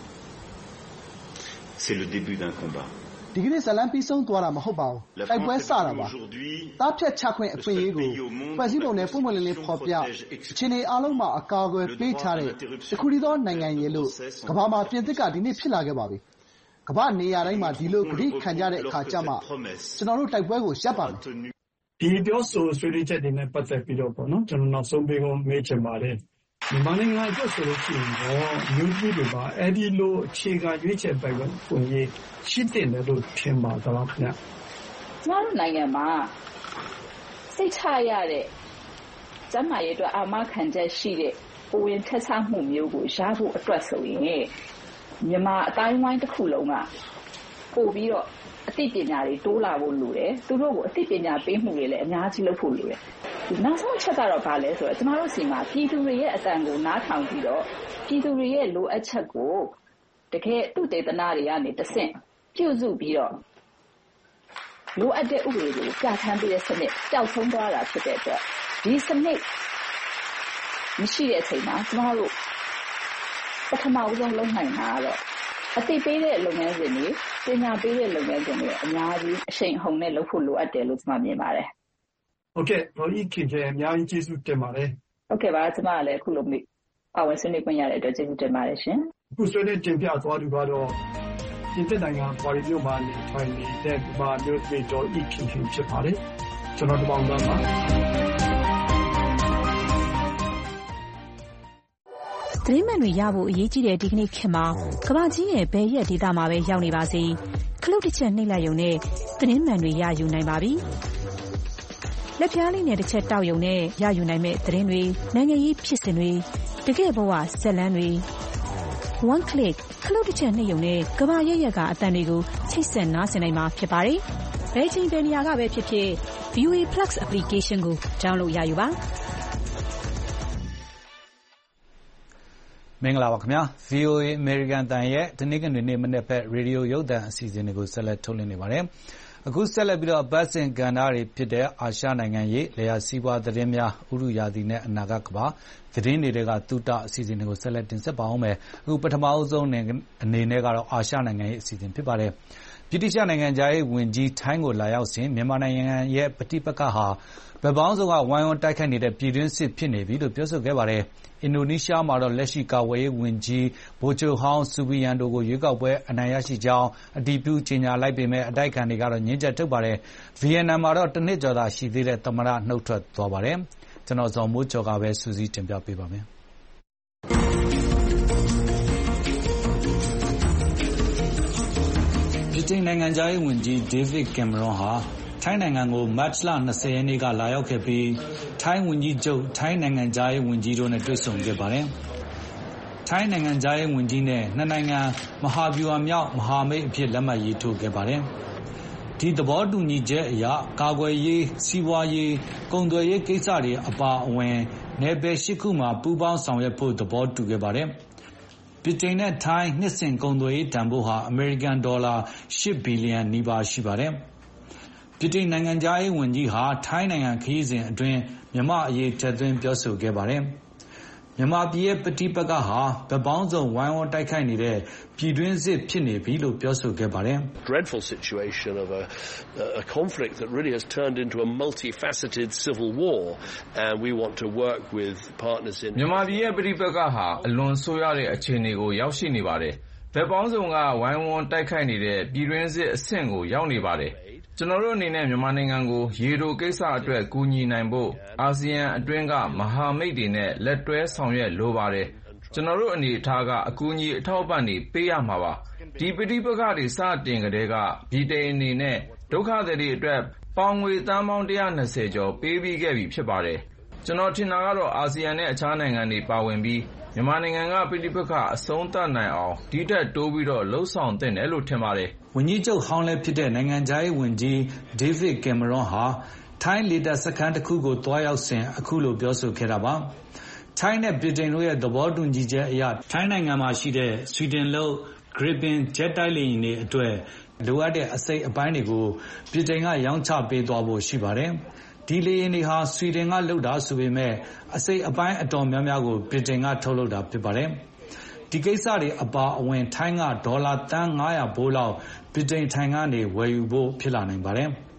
C'est le début d'un combat. ဒီကနေ့ဇလန်ပြီးဆုံးသွားတာမဟုတ်ပါဘူးတိုက်ပွဲစတာပါတားဖြတ်ချခွင့်အခွင့်အရေးကိုဖွဲ့စည်းပုံနဲ့ပုံမှန်လင်းလင်းဖော်ပြအခြေအနေအလုံးမှာအကာအကွယ်ပေးထားတဲ့တခုတည်းသောနိုင်ငံရေးလို့ကမ္ဘာမှာပြင်သစ်ကဒီနေ့ဖြစ်လာခဲ့ပါပြီကမ္ဘာနေရာတိုင်းမှာဒီလိုဂရိခံကြတဲ့အခါကျမှကျွန်တော်တို့တိုက်ပွဲကိုရပ်ပါမယ်ဒီပြောဆိုဆွေးနွေးချက်တွေနဲ့ပတ်သက်ပြီးတော့ပေါ့နော်ကျွန်တော်နောက်ဆုံးပေးဖို့မေးချင်ပါတယ်မြန်မာနိုင်ငံအတွက်ဆိုလို့ရှိရင်တော့မြို့ကြီးတွေပါအဲ့ဒီလိုအခြေခံရွေးချယ်ပိုင်ခွင့်ကိုရေးရှိတဲ့လို့ထင်ပါသလားခင်ဗျကျွန်တော်တို့နိုင်ငံမှာစိတ်ချရတဲ့ကျန်းမာရေးအတွက်အာမခံချက်ရှိတဲ့ပုံရင်ထက်ဆမှုမျိုးကိုရဖို့အတွက်ဆိုရင်မြန်မာအတိုင်းဝိုင်းတစ်ခုလုံးကပို့ပြီးတော့အသိပညာတွေတိုးလာဖို့လိုတယ်သူတို့ကိုအသိပညာပေးမှုတွေလည်းအများကြီးလုပ်ဖို့လိုတယ်ဒီနောက်ဆုံးချက်ကတော့ဘာလဲဆိုတော့ကျမတို့စီမှာပြည်သူတွေရဲ့အတန်ကိုနားထောင်ပြီးတော့ပြည်သူတွေရဲ့လိုအပ်ချက်ကိုတကယ်သူတေသနာတွေကနေတဆင့်ပြုစုပြီးတော့လိုအပ်တဲ့ဥပဒေတွေကိုပြဋ္ဌာန်းပေးတဲ့စနစ်ပျောက်ဆုံးသွားတာဖြစ်တဲ့အတွက်ဒီစနစ်မရှိတဲ့အချိန်မှာကျမတို့ပထမဦးဆုံးလုပ်နိုင်တာကတော့အသိပေးတဲ့လုပ်ငန်းစဉ်တွေပညာပေးတဲ့လုပ်ငန်းစဉ်တွေအများကြီးအရှိန်အဟုန်နဲ့လုပ်ဖို့လိုအပ်တယ်လို့ကျွန်မမြင်ပါတယ်။ဟုတ်ကဲ့ဒေါ်ဤခင်ကျအများကြီးကျေးဇူးတင်ပါတယ်။ဟုတ်ကဲ့ပါကျွန်မလည်းအခုလိုမျိုးပါဝင်ဆွေးနွေးခွင့်ရတဲ့အတွက်ကျေးဇူးတင်ပါတယ်ရှင်။အခုဆွေးနွေးတင်ပြသွားသူကတော့ပြင်သစ်နိုင်ငံပါရီမြို့မှာနေထိုင်နေတဲ့ဒီမှာမျိုးတွေဒေါ်ဤခင်ခင်ဖြစ်ပါတယ်။ကျွန်တော်တို့ပေါင်းသားပါသတင်းမှန်တွေရဖို့အရေးကြီးတဲ့ဒီကနေ့ခေတ်မှာကမ္ဘာကြီးရဲ့ဘယ်ရက်ဒေသမှာပဲရောက်နေပါစေခလုတ်တစ်ချက်နှိပ်လိုက်ရုံနဲ့သတင်းမှန်တွေရယူနိုင်ပါပြီလက်ပြားလေးနဲ့တစ်ချက်တောက်ရုံနဲ့ရယူနိုင်မဲ့သတင်းတွေနိုင်ငံရေးဖြစ်စဉ်တွေတကယ့်ဘဝဇာတ်လမ်းတွေ one click ခလုတ်တစ်ချက်နှိပ်ရုံနဲ့ကမ္ဘာရဲ့ရက်ကအတန်တွေကိုချိတ်ဆက်နားဆင်နိုင်မှာဖြစ်ပါတယ်ဘယ်ချိန်ဘယ်နေရာကပဲဖြစ်ဖြစ် ဗီ အို အေ Plus application ကို download ရယူပါမင်္ဂလာပါခင်ဗျာ ဗီ အို အေ အမေရိကန်တန်ရဲ့ဒီနေ့ကနေ့နေ့မနေ့ဖက်ရေဒီယိုရုပ်သံအစီအစဉ်တွေကိုဆက်လက်ထုတ်လွှင့်နေပါတယ်အခုဆက်လက်ပြီးတော့ဘတ်စင်ကဏ္ဍတွေဖြစ်တဲ့အာရှနိုင်ငံရေးလေယာစီးပွားသတင်းများဥရုယာတီနဲ့အနာဂတ်ကဘာသတင်းတွေကတူတာအစီအစဉ်တွေကိုဆက်လက်တင်ဆက်ပါအောင်မယ်အခုပထမအဆုံးအနေနဲ့ကတော့အာရှနိုင်ငံရေးအစီအစဉ်ဖြစ်ပါတယ်ဗြိတိရှနိုင်ငံသားရေးဝန်ကြီးထိုင်းကိုလာရောက်စဉ်မြန်မာနိုင်ငံရဲ့ပဋိပက္ခဟာဗပေါင်းဆောင်ကဝိုင်းဝန်းတိုက်ခိုက်နေတဲ့ပြည်တွင်းစစ်ဖြစ်နေပြီလို့ပြောဆိုခဲ့ပါတယ်အင်ဒိုနီးရှားမှာတော့လက်ရှိကာဝေးဝန်ကြီးဗိုလ်ချုပ်ဟောင်းစူဘီယန်တို့ကိုရွေးကောက်ပွဲအနိုင်ရရှိကြောင်းအတည်ပြုကြေညာလိုက်ပေမဲ့အတိုက်ခံတွေကတော့ညှင်းချက်ထုတ်ပါတယ်ဗီယက်နမ်မှာတော့တနစ်ကျော်သာရှိသေးတဲ့သမ္မတနှုတ်ထွက်သွားပါတယ်ကျွန်တော်ဇော်မိုးကျော်ကပဲစူးစီးတင်ပြပေးပါမယ်ဗြိတိန်နိုင်ငံသားရေးဝန်ကြီးဒေးဗစ်ကင်မရွန်ဟာထိုင်းနိုင်ငံကိုမတ်လ၂၀ရက်နေ့ကလာရောက်ခဲ့ပြီးထိုင်းဝန်ကြီးချုပ်ထိုင်းနိုင်ငံသားရေးဝန်ကြီးတို့နဲ့တွေ့ဆုံခဲ့ပါတယ်။ထိုင်းနိုင်ငံသားရေးဝန်ကြီးနဲ့နှစ်နိုင်ငံမဟာဗျူဟာမြောက်မဟာမိတ်အဖြစ်လက်မှတ်ရေးထိုးခဲ့ပါတယ်။ဒီသဘောတူညီချက်အရကာကွယ်ရေးစီးပွားရေးကုန်သွယ်ရေးကိစ္စတွေအပါအဝင်နယ်ပယ်ရှစ်ခုမှာပူးပေါင်းဆောင်ရွက်ဖို့သဘောတူခဲ့ပါတယ်ဗြိတိန်နဲ့ထိုင်းနှစ်စဉ်ကုန်သွယ်ရေးတန်ဖိုးဟာအမေရိကန်ဒေါ်လာရှစ်ဘီလီယံနီးပါးရှိပါတယ်ဗြိတိန်နိုင်ငံခြားရေးဝန်ကြီးဟာထိုင်းနိုင်ငံခရီးစဉ်အတွင်းမြန်မာအရေးထည့်သွင်းပြောဆိုခဲ့ပါတယ်မြန်မာပြည်ရဲ့ပဋိပက္ခဟာဗပေါင်းစုံဝိုင်းဝန်းတိုက်ခိုက်နေတဲ့ပြည်တွင်းစစ်ဖြစ်နေပြီလို့ပြောဆိုခဲ့ပါတယ်။ dreadful situation of a a conflict that really has turned into a multifaceted civil war and we want to work with partners in မြန်မာပြည်ရဲ့ပဋိပက္ခဟာအလွန်ဆိုးရွားတဲ့အခြေအနေကိုရောက်ရှိနေပါတယ်။ဗပေါင်းစုံကဝိုင်းဝန်းတိုက်ခိုက်နေတဲ့ပြည်တွင်းစစ်အဆင့်ကိုရောက်နေပါတယ်။ကျွန်တော်တို့အနေနဲ့မြန်မာနိုင်ငံကိုရေတိုကိစ္စအတွက်ကူညီနိုင်ဖို့အာဆီယံအတွင်းကမဟာမိတ်တွေနဲ့လက်တွဲဆောင်ရွက်လိုပါတယ်။ကျွန်တော်တို့အနေအထားကအကူအညီအထောက်အပံ့တွေပေးရမှာပါ။ဒီပဋိပက္ခတွေစတင်ကတည်းကဗြိတိန်အနေနဲ့ဒုက္ခသည်တွေအတွက်ပေါင်ငွေသန်းပေါင်းone hundred twentyကျော်ပေးပြီးခဲ့ပြီဖြစ်ပါတယ်။ကျွန်တော်ထင်တာကတော့အာဆီယံနဲ့အခြားနိုင်ငံတွေပါဝင်ပြီးမြန်မာနိုင်ငံကပဋိပက္ခအဆုံးသတ်နိုင်အောင်ဒီထက်တိုးပြီးတော့လှုံ့ဆော်သင့်တယ်လို့ထင်ပါတယ်။ဝန်ကြီးချုပ်ဟောင်းလည်းဖြစ်တဲ့နိုင်ငံခြားရေးဝန်ကြီးဒေးဗစ်ကင်မရွန်ဟာထိုင်းလေတပ်စခန်းတစ်ခုကိုတွားရောက်စဉ်အခုလိုပြောဆိုခဲ့တာပါ။ထိုင်းနဲ့ဗြိတိန်တို့ရဲ့သဘောတူညီချက်အရထိုင်းနိုင်ငံမှာရှိတဲ့ဆွီဒင်လုပ် Gripen ဂျက်တိုက်လေယာဉ်တွေအတွက်လိုအပ်တဲ့အစိတ်အပိုင်းတွေကိုဗြိတိန်ကရောင်းချပေးသွားဖို့ရှိပါတယ်။ဒီလေယာဉ်တွေဟာဆွီဒင်ကလုပ်တာဆိုပေမဲ့အစိတ်အပိုင်းအတော်များများကိုဗြိတိန်ကထုတ်လုပ်တာဖြစ်ပါတယ်။ဒီကိစ္စတွေအပါအဝင်ထိုင်းကဒေါ်လာသန်း၅ရာဘိုးလောက်ဗြိတိန်ထိုင်ကနေဝယ်ယူဖို့ဖြစ်လာနိုင်ပါတယ်။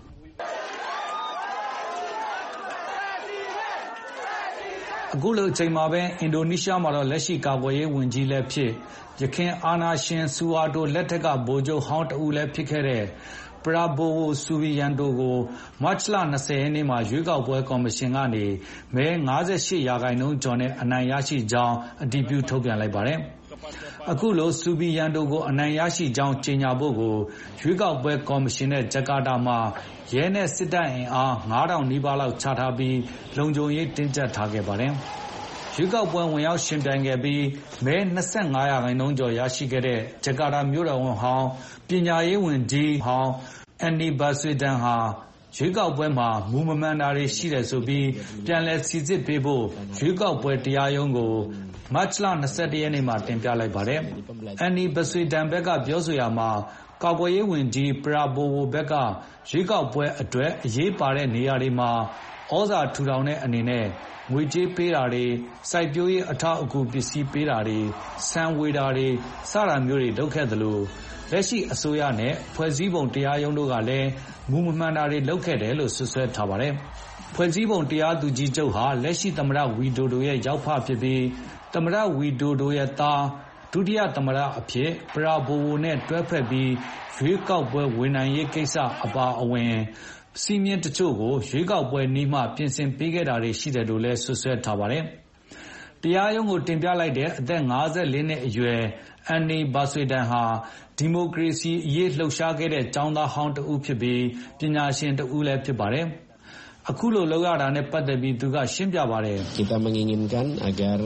အခုလိုအချိန်မှာပဲအင်ဒိုနီးရှားမှာတော့လက်ရှိကာကွယ်ရေးဝန်ကြီးလည်းဖြစ်ယခင်အာဏာရှင်ဆူဟာတိုလက်ထက်ကဗိုလ်ချုပ်ဟောင်းတဦးလည်းဖြစ်ခဲ့တဲ့ပရာဘိုဝိုဆူဘီယန်တိုကိုမတ်လ၂၀ရက်နေ့မှာရွေးကောက်ပွဲကော်မရှင်ကနေမဲ၅၈ရာခိုင်နှုန်းကျော်နဲ့အနိုင်ရရှိကြောင်းအတည်ပြုထုတ်ပြန်လိုက်ပါတယ်။အခုလိုဆူဘီယန်တိုကိုအနိုင်ရရှိကြောင်းကြေညာဖို့ကိုရွေးကောက်ပွဲကော်မရှင်နဲ့ဂျကာတာမှာရဲနဲ့စစ်တပ်အင်အား၅ထောင်နီးပါးလောက်ချထားပြီးလုံခြုံရေးတင်းကျပ်ထားခဲ့ပါတယ်။ရွေးကောက်ပွဲဝင်ရောက်ရှင်ပြိုင်ခဲ့ပြီးမဲ၂၅ရာခိုင်နှုန်းကျော်ရရှိခဲ့တဲ့ဂျကာတာမြို့တော်ဝန်ဟောင်းပညာရေးဝန်ကြီးဟောင်းအန်နီဘာဆွေဒန်ဟာရွေးကောက်ပွဲမှာမူမမှန်တာတွေရှိတယ်ဆိုပြီးပြန်လည်စိစစ်ပေးဖို့ရွေးကောက်ပွဲတရားရုံးကိုမတ်လ၂၁ရက်နေ့မှာတင်ပြလိုက်ပါတယ်။အန်နီဘာဆွေဒန်ဘက်ကပြောဆိုရာမှာကာကွယ်ရေးဝန်ကြီးပရာဘိုဝိုဘက်ကရွေးကောက်ပွဲအတွက်အရေးပါတဲ့နေရာတွေမှာဩဇာထူထောင်တဲ့အနေနဲ့ငွေကြေးပေးတာတွေစိုက်ပျိုးရေးအထောက်အကူပစ္စည်းပေးတာတွေဆန်ဝေတာတွေစတာမျိုးတွေလုပ်ခဲ့သလိုလက်ရှိအစိုးရနဲ့ဖွဲ့စည်းပုံတရားရုံးတို့ကလည်းမူမမှန်တာတွေလုပ်ခဲ့တယ်လို့ဆွဆွဲထားပါတယ်။ဖွဲ့စည်းပုံတရားသူကြီးချုပ်ဟာလက်ရှိသမ္မတဝီဒိုဒိုရဲ့ရောက်ဖဖြစ်ပြီးသမ္မတဝီဒိုဒိုရဲ့သားဒုတိယသမ္မတအဖြစ်ပရာဘိုဝိုနဲ့တွဲဖက်ပြီးရွေးကောက်ပွဲဝင်နိုင်ရေးကိစ္စအပါအဝင်စီမင်းတချို့ကိုရွေးကောက်ပွဲနီးမှပြင်ဆင်ပေးခဲ့တာတွေရှိတယ်လို့လည်းဆွဆွဲထားပါတယ်။တရားရုံးကိုတင်ပြလိုက်တဲ့အသက်၅၄နှစ်အရွယ်အန်နီဘာဆွေဒန်ဟာဒီမိုကရေစီအရေးလှုပ်ရှားခဲ့တဲ့ကျောင်းသားဟောင်းတဦးဖြစ်ပြီးပညာရှင်တဦးလည်းဖြစ်ပါတယ်။အခုလိုလုပ်ရတာနဲ့ပတ်သက်ပြီးသူကရှင်းပြပါတယ်။ Kita menginginkan agar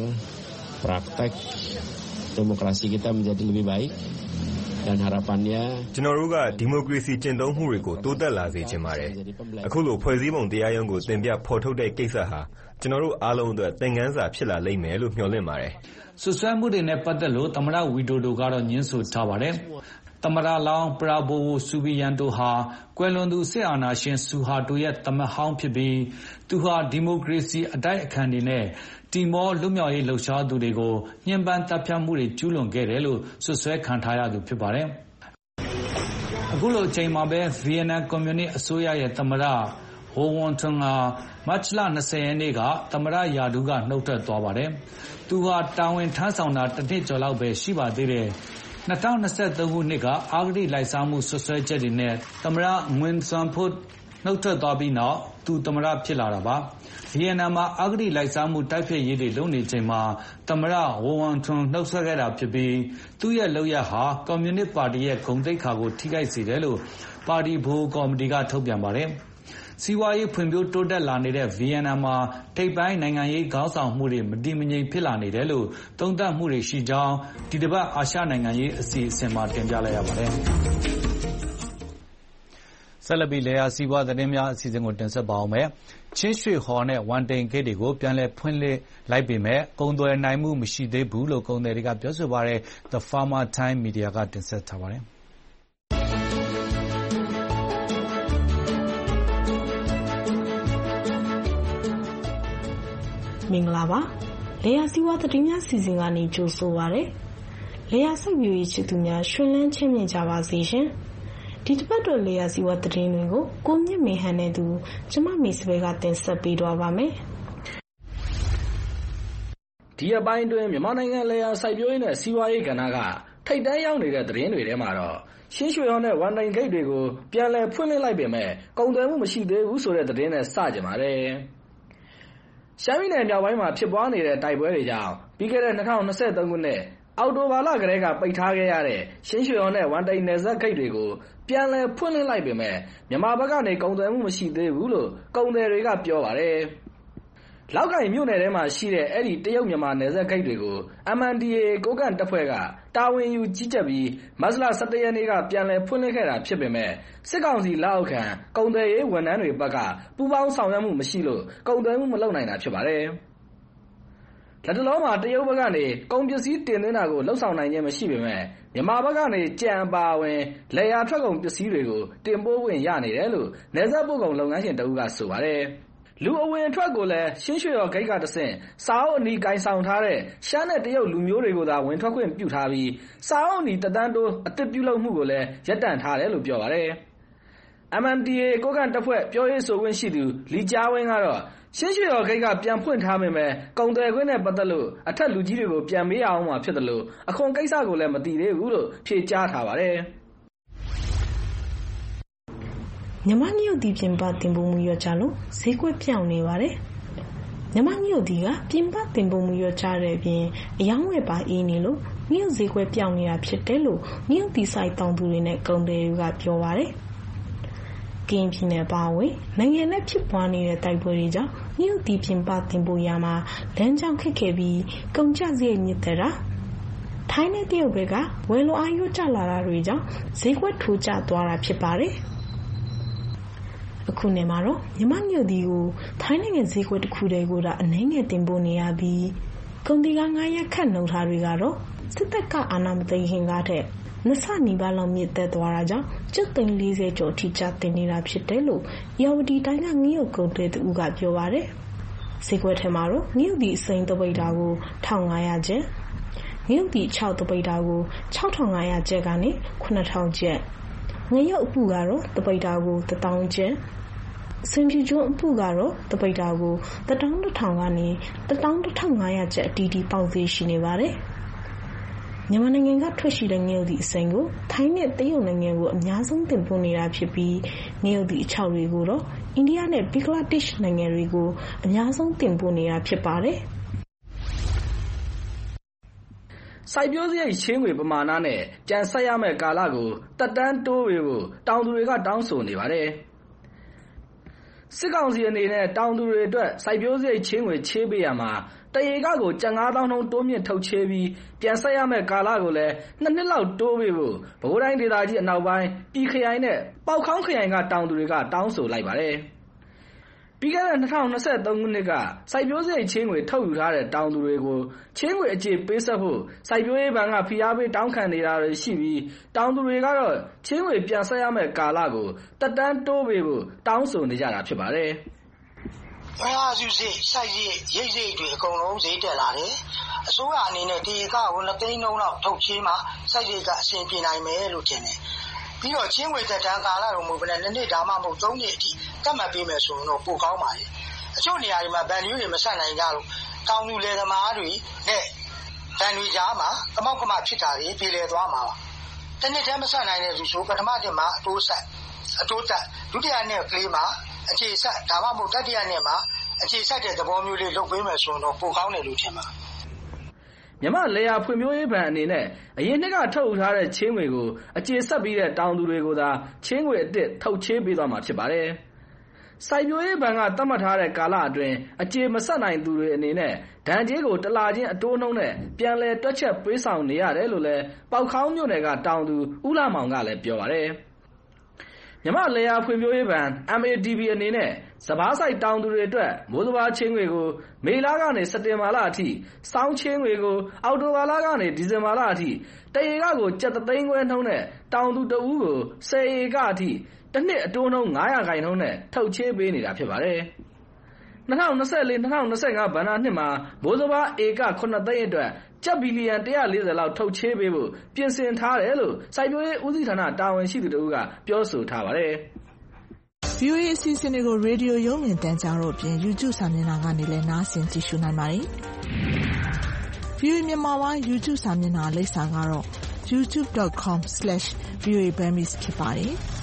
praktek demokrasi kita menjadi lebih baik dan harapannya ကျွန်တော်တို့ကဒီမိုကရေစီကျင့်သုံးမှုတွေကိုတိုးတက်လာစေချင်ပါတယ်။အခုလိုဖွဲ့စည်းပုံတရားရုံးကိုတင်ပြဖော်ထုတ်တဲ့ကိစ္စဟာကျွန်တော်တို့အားလုံးအတွက်သင်ခန်းစာဖြစ်လာလိမ့်မယ်လို့မျှော်လင့်ပါတယ်။ဆွဆွဲမှုတွေနဲ့ပတ်သက်လို့သမ္မတဝီဒိုဒိုကတော့ညှင်းဆိုထားပါတယ်။သမ္မတလောင်းပရာဘိုဝိုဆူဘီယန်တိုဟာကွယ်လွန်သူစစ်အာဏာရှင်ဆူဟာတိုရဲ့သမက်ဟောင်းဖြစ်ပြီးသူဟာဒီမိုကရေစီအတိုက်အခံတွေနဲ့တီမောလွတ်မြောက်ရေးလှုပ်ရှားသူတွေကိုညှဉ်းပန်းတပ်ဖြတ်မှုတွေကျူးလွန်ခဲ့တယ်လို့ဆွဆွဲခံထားရသူဖြစ်ပါတယ်။အခုလိုအချိန်မှာပဲဗီယက်နမ်ကွန်မြူနစ်အစိုးရရဲ့သမ္မတဟိုဝွန်ထွန်းကမတ်လ၂၀ရက်နေ့ကသမ္မတရာထူးကနှုတ်ထွက်သွားပါတယ်။သူဟာတာဝန်ထမ်းဆောင်တာတစ်နှစ်ကျော်လောက်ပဲရှိပါသေးတယ်။၂၀၂၃ခုနှစ်ကအဂတိလိုက်စားမှုဆွဆွဲချက်တွေနဲ့သမ္မတငွင်ဆွမ်ဖုတ်နှုတ်ထွက်သွားပြီးနောက်သူသမ္မတဖြစ်လာတာပါ။ဗီယက်နမ်မှာအဂတိလိုက်စားမှုတိုက်ဖျက်ရေးတွေလုပ်နေချိန်မှာသမ္မတဝမ်ဝမ်ထွန်းနှုတ်ဆက်ခဲ့တာဖြစ်ပြီးသူ့ရဲ့လုပ်ရပ်ဟာကွန်မြူနစ်ပါတီရဲ့ဂုဏ်သိက္ခာကိုထိခိုက်စေတယ်လို့ပါတီဗဟိုကော်မတီကထုတ်ပြန်ပါတယ်။စီးပွားရေးဖွံ့ဖြိုးတိုးတက်လာနေတဲ့ဗီယက်နမ်မှာထိပ်ပိုင်းနိုင်ငံရေးခေါင်းဆောင်မှုတွေမတည်မငြိမ်ဖြစ်လာနေတယ်လို့သုံးသပ်မှုတွေရှိကြောင်းဒီတစ်ပတ်အာရှနိုင်ငံရေးအစီအစဉ်မှာတင်ပြလိုက်ရပါတယ်။ဆက်လက်ပြီးလယ်ယာစီးပွားသတင်းများအစီအစဉ်ကိုတင်ဆက်ပါအောင်မယ်။ချင်းရွှေဟော်နဲ့ဝန်တိန်ဂိတ်တွေကိုပြန်လည်ဖွင့်လှစ်လိုက်ပေမဲ့ကုန်သွယ်နိုင်မှုမရှိသေးဘူးလို့ကုန်သည်တွေကပြောဆိုပါတယ်။ The Farmer Time Media ကတင်ဆက်ထားပါတယ်။မင်္ဂလာပါ။လယ်ယာစီးပွားသတင်းများစီစဉ်ကနေကြိုဆိုပါရစေ။လယ်ယာစိုက်ပျိုးရေးချစ်သူများရှင်လန်းချမ်းမြေ့ကြပါစေရှင်။ဒီတစ်ပတ်တော့လယ်ယာစီးပွားသတင်းတွေကိုကိုမြင့်မေဟန်နဲ့သူကျမမေစပယ်ကတင်ဆက်ပေးတော့ပါမယ်။ဒီအပိုင်းတွင်မြန်မာနိုင်ငံလယ်ယာစိုက်ပျိုးရေးနဲ့စီးပွားရေးကဏ္ဍကထိပ်တန်းရောက်နေတဲ့သတင်းတွေထဲမှာတော့ချင်းရွှေဟော်နဲ့ဝန်တိန်ဂိတ်တွေကိုပြန်လည်ဖွင့်လှစ်လိုက်ပေမဲ့ကုန်သွယ်မှုမရှိသေးဘူးဆိုတဲ့သတင်းနဲ့စကြပါတယ်။ရှမ်းပြည်နယ်မြောက်ပိုင်းမှာဖြစ်ပွားနေတဲ့တိုက်ပွဲတွေကြောင့်ပြီးခဲ့တဲ့၂၀၂၃ခုနှစ်အောက်တိုဘာလကတည်းကပိတ်ထားခဲ့ရတဲ့ချင်းရွှေဟော်နဲ့ဝန်တိန်နယ်စပ်ဂိတ်တွေကိုပြန်လည်ဖွင့်လှစ်လိုက်ပေမဲ့မြန်မာဘက်ကနေကုန်သွယ်မှုမရှိသေးဘူးလို့ကုန်သည်တွေကပြောပါတယ်။လောက်ကိုင်မြို့နယ်ထဲမှာရှိတဲ့အဲ့ဒီတရုတ်မြန်မာနယ်စပ်ဂိတ်တွေကို M N D A A ကိုကန့်တပ်ဖွဲ့ကတာဝန်ယူကြီးကြပ်ပြီးမတ်လ၁၁ရက်နေ့ကပြန်လည်ဖွင့်လှစ်ခဲ့တာဖြစ်ပေမဲ့စစ်ကောင်စီလက်အောက်ခံကုန်သည်ရေးဝန်ထမ်းတွေဘက်ကပူးပေါင်းဆောင်ရွက်မှုမရှိလို့ကုန်သွယ်မှုမလုပ်နိုင်တာဖြစ်ပါတယ်။လက်တလောမှာတရုတ်ဘက်ကနေကုန်ပစ္စည်းတင်သွင်းတာကိုလှုပ်ဆောင်နိုင်ခြင်းမရှိပေမဲ့မြန်မာဘက်ကနေကြံပါဝင်လယ်ယာထွက်ကုန်ပစ္စည်းတွေကိုတင်ပို့ခွင့်ရနေတယ်လို့နယ်စပ်ပို့ကုန်လုပ်ငန်းရှင်တဦးကဆိုပါတယ်။လူအဝင်အထွက်ကိုလည်းချင်းရွှေဟော်ဂိတ်ကတဆင့်စာအုပ်အနီကိုင်ဆောင်ထားတဲ့ရှမ်းနဲ့တရုတ်လူမျိုးတွေကိုသာဝင်ထွက်ခွင့်ပြုထားပြီးစာအုပ်အနီတသန်းတိုးအသစ်ပြုလုပ်မှုကိုလည်းရပ်တန့်ထားတယ်လို့ပြောပါတယ်။ M N D A A ကိုကန့်တပ်ဖွဲ့ပြောရေးဆိုခွင့်ရှိသူလီကြားဝင်းကတော့ချင်းရွှေဟော်ဂိတ်ကပြန်ဖွင့်ထားပေမဲ့ကုန်သွယ်ခွင့်နဲ့ပတ်သက်လို့အထက်လူကြီးတွေကိုပြန်မေးရအောင်မှာဖြစ်တယ်လို့အခွန်ကိစ္စကိုလည်းမသိသေးဘူးလို့ဖြေကြားထားပါတယ်။မြန်မာညုတ်ဒီပြင်ပတင်ပို့မှုရောကြလို့ဈေးကွက်ပြောင်းနေပါတယ်။မြန်မာညုတ်ဒီကပြင်ပတင်ပို့မှုရောကြတဲ့အပြင်အယောင်းဝယ်ပါအေးနေလို့ညုတ်ဈေးကွက်ပြောင်းနေတာဖြစ်တယ်လို့ညုတ်ဒီဆိုင်တောင်သူတွေနဲ့ကုန်သည်တွေကပြောပါတယ်။ကင်းပြည်နယ်ပါဝင်နိုင်ငံနဲ့ဖြစ်ပွားနေတဲ့တိုက်ပွဲတွေကြောင့်မြို့တီပြင်ပတင်ပို့ရမှာလမ်းကြောင်းခက်ခဲပြီးကုန်ကျစရိတ်မြင့်တက်တာထိုင်းနဲ့တရုတ်ဘက်ကဝယ်လိုအားရောကျလာတာတွေကြောင့်ဈေးကွက်ထိုးကျသွားတာဖြစ်ပါတယ်။အခုနေမှာတော့မြန်မာမြို့ဒီကိုထိုင်းနိုင်ငံဈေးကွက်တစ်ခုတည်းကိုသာအနှဲငယ်တင်ပို့နေရပြီးကုန်တီကငါးရက်ခန့်နှုတ်ထားတွေကတော့စစ်တပ်ကအာဏာမသိမ်းခင်ကတည်းကနှစ်ဆနီးပါးလောက်မြင့်တက်သွားတာကြောင့်ကျပ်သိန်း၄၀ကျော်ထိကျတင်နေတာဖြစ်တယ်လို့ရဝတီတိုင်းကငရုတ်ကုန်တဲ့သူကပြောပါတယ်။ဈေးကွက်ထဲမှာတော့ငရုတ်ဒီအစိမ်းတပိတ်တာကို၁၅၀၀ကျပ်ငရုတ်ဒီ၆တပိတ်တာကို၆ထောင်၅ရာကျပ်ကနေ၇ထောင်ကျပ်ငရုတ်အပူကတော့တပိတ်တာကိုတစ်သောင်းကျပ်စင်ဖြူကျွန်းအပူကတော့တပိတ်တာကိုတစ်တောင်းတစ်ထောင်ကနေတစ်တောင်းတစ်ထောင်၅ရာကျပ်အတီးတီးပေါက်သေးရှိနေပါတယ်။မြန်မာနိုင်ငံကထွက်ရှိတဲ့ငရုတ်သီးအစိမ်းကိုထိုင်းနဲ့တရုတ်နိုင်ငံကိုအများဆုံးတင်ပို့နေတာဖြစ်ပြီးငရုတ်သီးအချောက်တွေကိုတော့အိန္ဒိယနဲ့ဘင်္ဂလားဒေ့ရှ်နိုင်ငံတွေကိုအများဆုံးတင်ပို့နေတာဖြစ်ပါတယ်။စိုက်ပျိုးစရိတ်ချင်းငွေပမာဏနဲ့ကြံဆက်ရမယ့်ကာလကိုတက်တန်းတိုးပေးဖို့တောင်သူတွေကတောင်းဆိုနေပါတယ်။စစ်ကောင်စီအနေနဲ့တောင်သူတွေအတွက်စိုက်ပျိုးစရိတ်ချင်းငွေချေးပေးရမှာတရေကကိုကျပ်ငါးသောင်းနှုန်းတိုးမြင့်ထုတ်ချေးပြီးပြန်ဆက်ရမယ့်ကာလကိုလည်းနှစ်နှစ်လောက်တိုးပေးဖို့ပဲခူးတိုင်းဒေသကြီးအနောက်ပိုင်းပြည်ခရိုင်နဲ့ပေါက်ခေါင်းခရိုင်ကတောင်သူတွေကတောင်းဆိုလိုက်ပါတယ်။ပြီးခဲ့တဲ့၂၀၂၃ခုနှစ်ကစိုက်ပျိုးစရိတ်ချင်းငွေထုတ်ယူထားတဲ့တောင်သူတွေကိုချင်းငွေအကျေပေးဆက်ဖို့စိုက်ပျိုးရေးဘဏ်ကဖိအားပေးတောင်းခံနေတာတွေရှိပြီးတောင်သူတွေကတော့ချင်းငွေပြန်ဆက်ရမယ့်ကာလကိုတက်တန်းတိုးပေးဖို့တောင်းဆိုနေကြတာဖြစ်ပါတယ်။အင်အားစုစိတ်စိုက်ရိတ်ရိတ်ရိတ်တွေအကုန်လုံးဈေးတက်လာတယ်။အစိုးရအနေနဲ့ဒီကကိုနှစ်သိန်းလုံးလောက်ထုတ်ချေးမှစိုက်ရိတ်ကအဆင်ပြေနိုင်မယ်လို့ထင်တယ်။ပြီးတော့ချင်းငွေတက်တန်းကာလတော့မဟုတ်ဘဲနဲ့နှစ်နှစ်ဒါမှမဟုတ်သုံးနှစ်အထိကတ်မှတ်ပေးမယ်ဆိုရင်တော့ပိုကောင်းပါလေ။အချို့နေရာတွေမှာဗန်လူးတွေမဆက်နိုင်ကြလို့တောင်သူလယ်သမားတွေနဲ့ဗန်တွေကြားမှာကမောက်ကမဖြစ်တာတွေပြည်လည်သွားမှာပါ။တစ်နှစ်တည်းမဆက်နိုင်တဲ့သူဆိုပထမနှစ်မှာအတိုးဆက်အတိုးတက်ဒုတိယနှစ်ကလေးမှာအခြေဆက်ဒါမှမဟုတ်တတိယနှစ်မှာအခြေဆက်တဲ့သဘောမျိုးလေးလုပ်ပေးမယ်ဆိုရင်တော့ပိုကောင်းတယ်လို့ထင်ပါမြန်မာလယ်ယာဖွံ့ဖြိုးရေးဘဏ်အနေနဲ့အရင်နှစ်ကထုတ်ယူထားတဲ့ချင်းငွေကိုအခြေဆက်ပြီးတဲ့တောင်သူတွေကိုသာချင်းငွေအသစ်ထုတ်ချေးပေးသွားမှာဖြစ်ပါတယ်။စိုက်ပျိုးရေးဘဏ်ကသတ်မှတ်ထားတဲ့ကာလအတွင်းအခြေမဆက်နိုင်သူတွေအနေနဲ့ဒဏ်ကြေးကိုတစ်လချင်းအတိုးနှုန်းနဲ့ပြန်လည်တွက်ချက်ပေးဆောင်နေရတယ်လို့လည်းပေါက်ခေါင်းမြို့နယ်ကတောင်သူဦးလာမောင်ကလည်းပြောပါတယ်။မြန်မာလေယာဖွံ့ဖြိုးရေးဘဏ် M A D B အနေနဲ့စဘာဆိုင်တောင်သူတွေအတွက်မိုးစဘာချင်းငွေကိုမေလကနေစက်တင်ဘာလအထိစောင်းချင်းငွေကိုအောက်တိုဘာလကနေဒီဇင်ဘာလအထိတရေကကိုကျပ်သိန်းခွဲနှုန်းနဲ့တောင်သူတဦးကိုဆယ်ဧကအထိတစ်နှစ်အတိုးနှုန်း၅ရာခိုင်နှုန်းနဲ့ထုတ်ချေးပေးနေတာဖြစ်ပါတယ်။၂၀၂၄ ၂၀၂၅ ဘဏ္ဍာနှစ်မှာမိုးစဘာဧကခုနှစ်သိန်းအတွက်ကျပ်ဘီလီယံone hundred fortyလောက်ထုတ်ချေးပေးဖို့ပြင်ဆင်ထားတယ်လို့စိုက်ပျိုးရေးဦးစီးဌာနတာဝန်ရှိသူတဦးကပြောဆိုထားပါတယ်။ V O A အစီအစဉ်တွေကိုရေဒီယိုရုပ်မြင်သံကြားတို့အပြင် YouTube စာမျက်နှာကနေလည်းနားဆင်ကြည့်ရှုနိုင်ပါတယ်။ V O A မြန်မာပိုင်း YouTube စာမျက်နှာလိပ်စာကတော့ youtube dot com slash v o a burmese ဖြစ်ပါတယ်။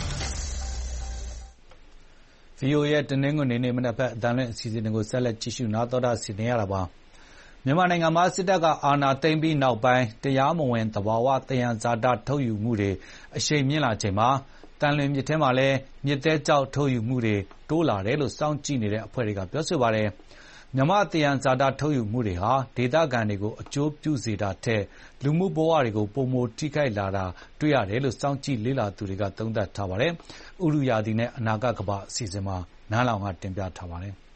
V O A ရဲ့တနင်္ဂနွေနေ့မနက်ဘက်အသံလွှင့်အစီအစဉ်တွေကိုဆက်လက်ကြည့်ရှုနားတော်တာစီစဉ်ရတာပါ။မြန်မာနိုင်ငံမှာစစ်တပ်ကအာဏာသိမ်းပြီးနောက်ပိုင်းတရားမဝင်သဘာဝသယံဇာတထုတ်ယူမှုတွေအရှိန်မြင့်လာချိန်မှာတန်လွင်မြစ်ထဲမှာလည်းမြစ်သေးကျောက်ထုတ်ယူမှုတွေတိုးလာတယ်လို့စောင့်ကြည့်နေတဲ့အဖွဲ့တွေကပြောဆိုပါတယ်။မြန်မာသယံဇာတထုတ်ယူမှုတွေဟာဒေသခံတွေကိုအကျိုးပြုစေတာထက်လူမှုဘဝတွေကိုပုံမထိခိုက်လာတာတွေ့ရတယ်လို့စောင့်ကြည့်လေ့လာသူတွေကသုံးသပ်ထားပါတယ်။ဥရုယာဒီနဲ့အနာဂတ်ကမ္ဘာအစီအစဉ်မှာနန်းလောင်ကတင်ပြထားပါတယ်။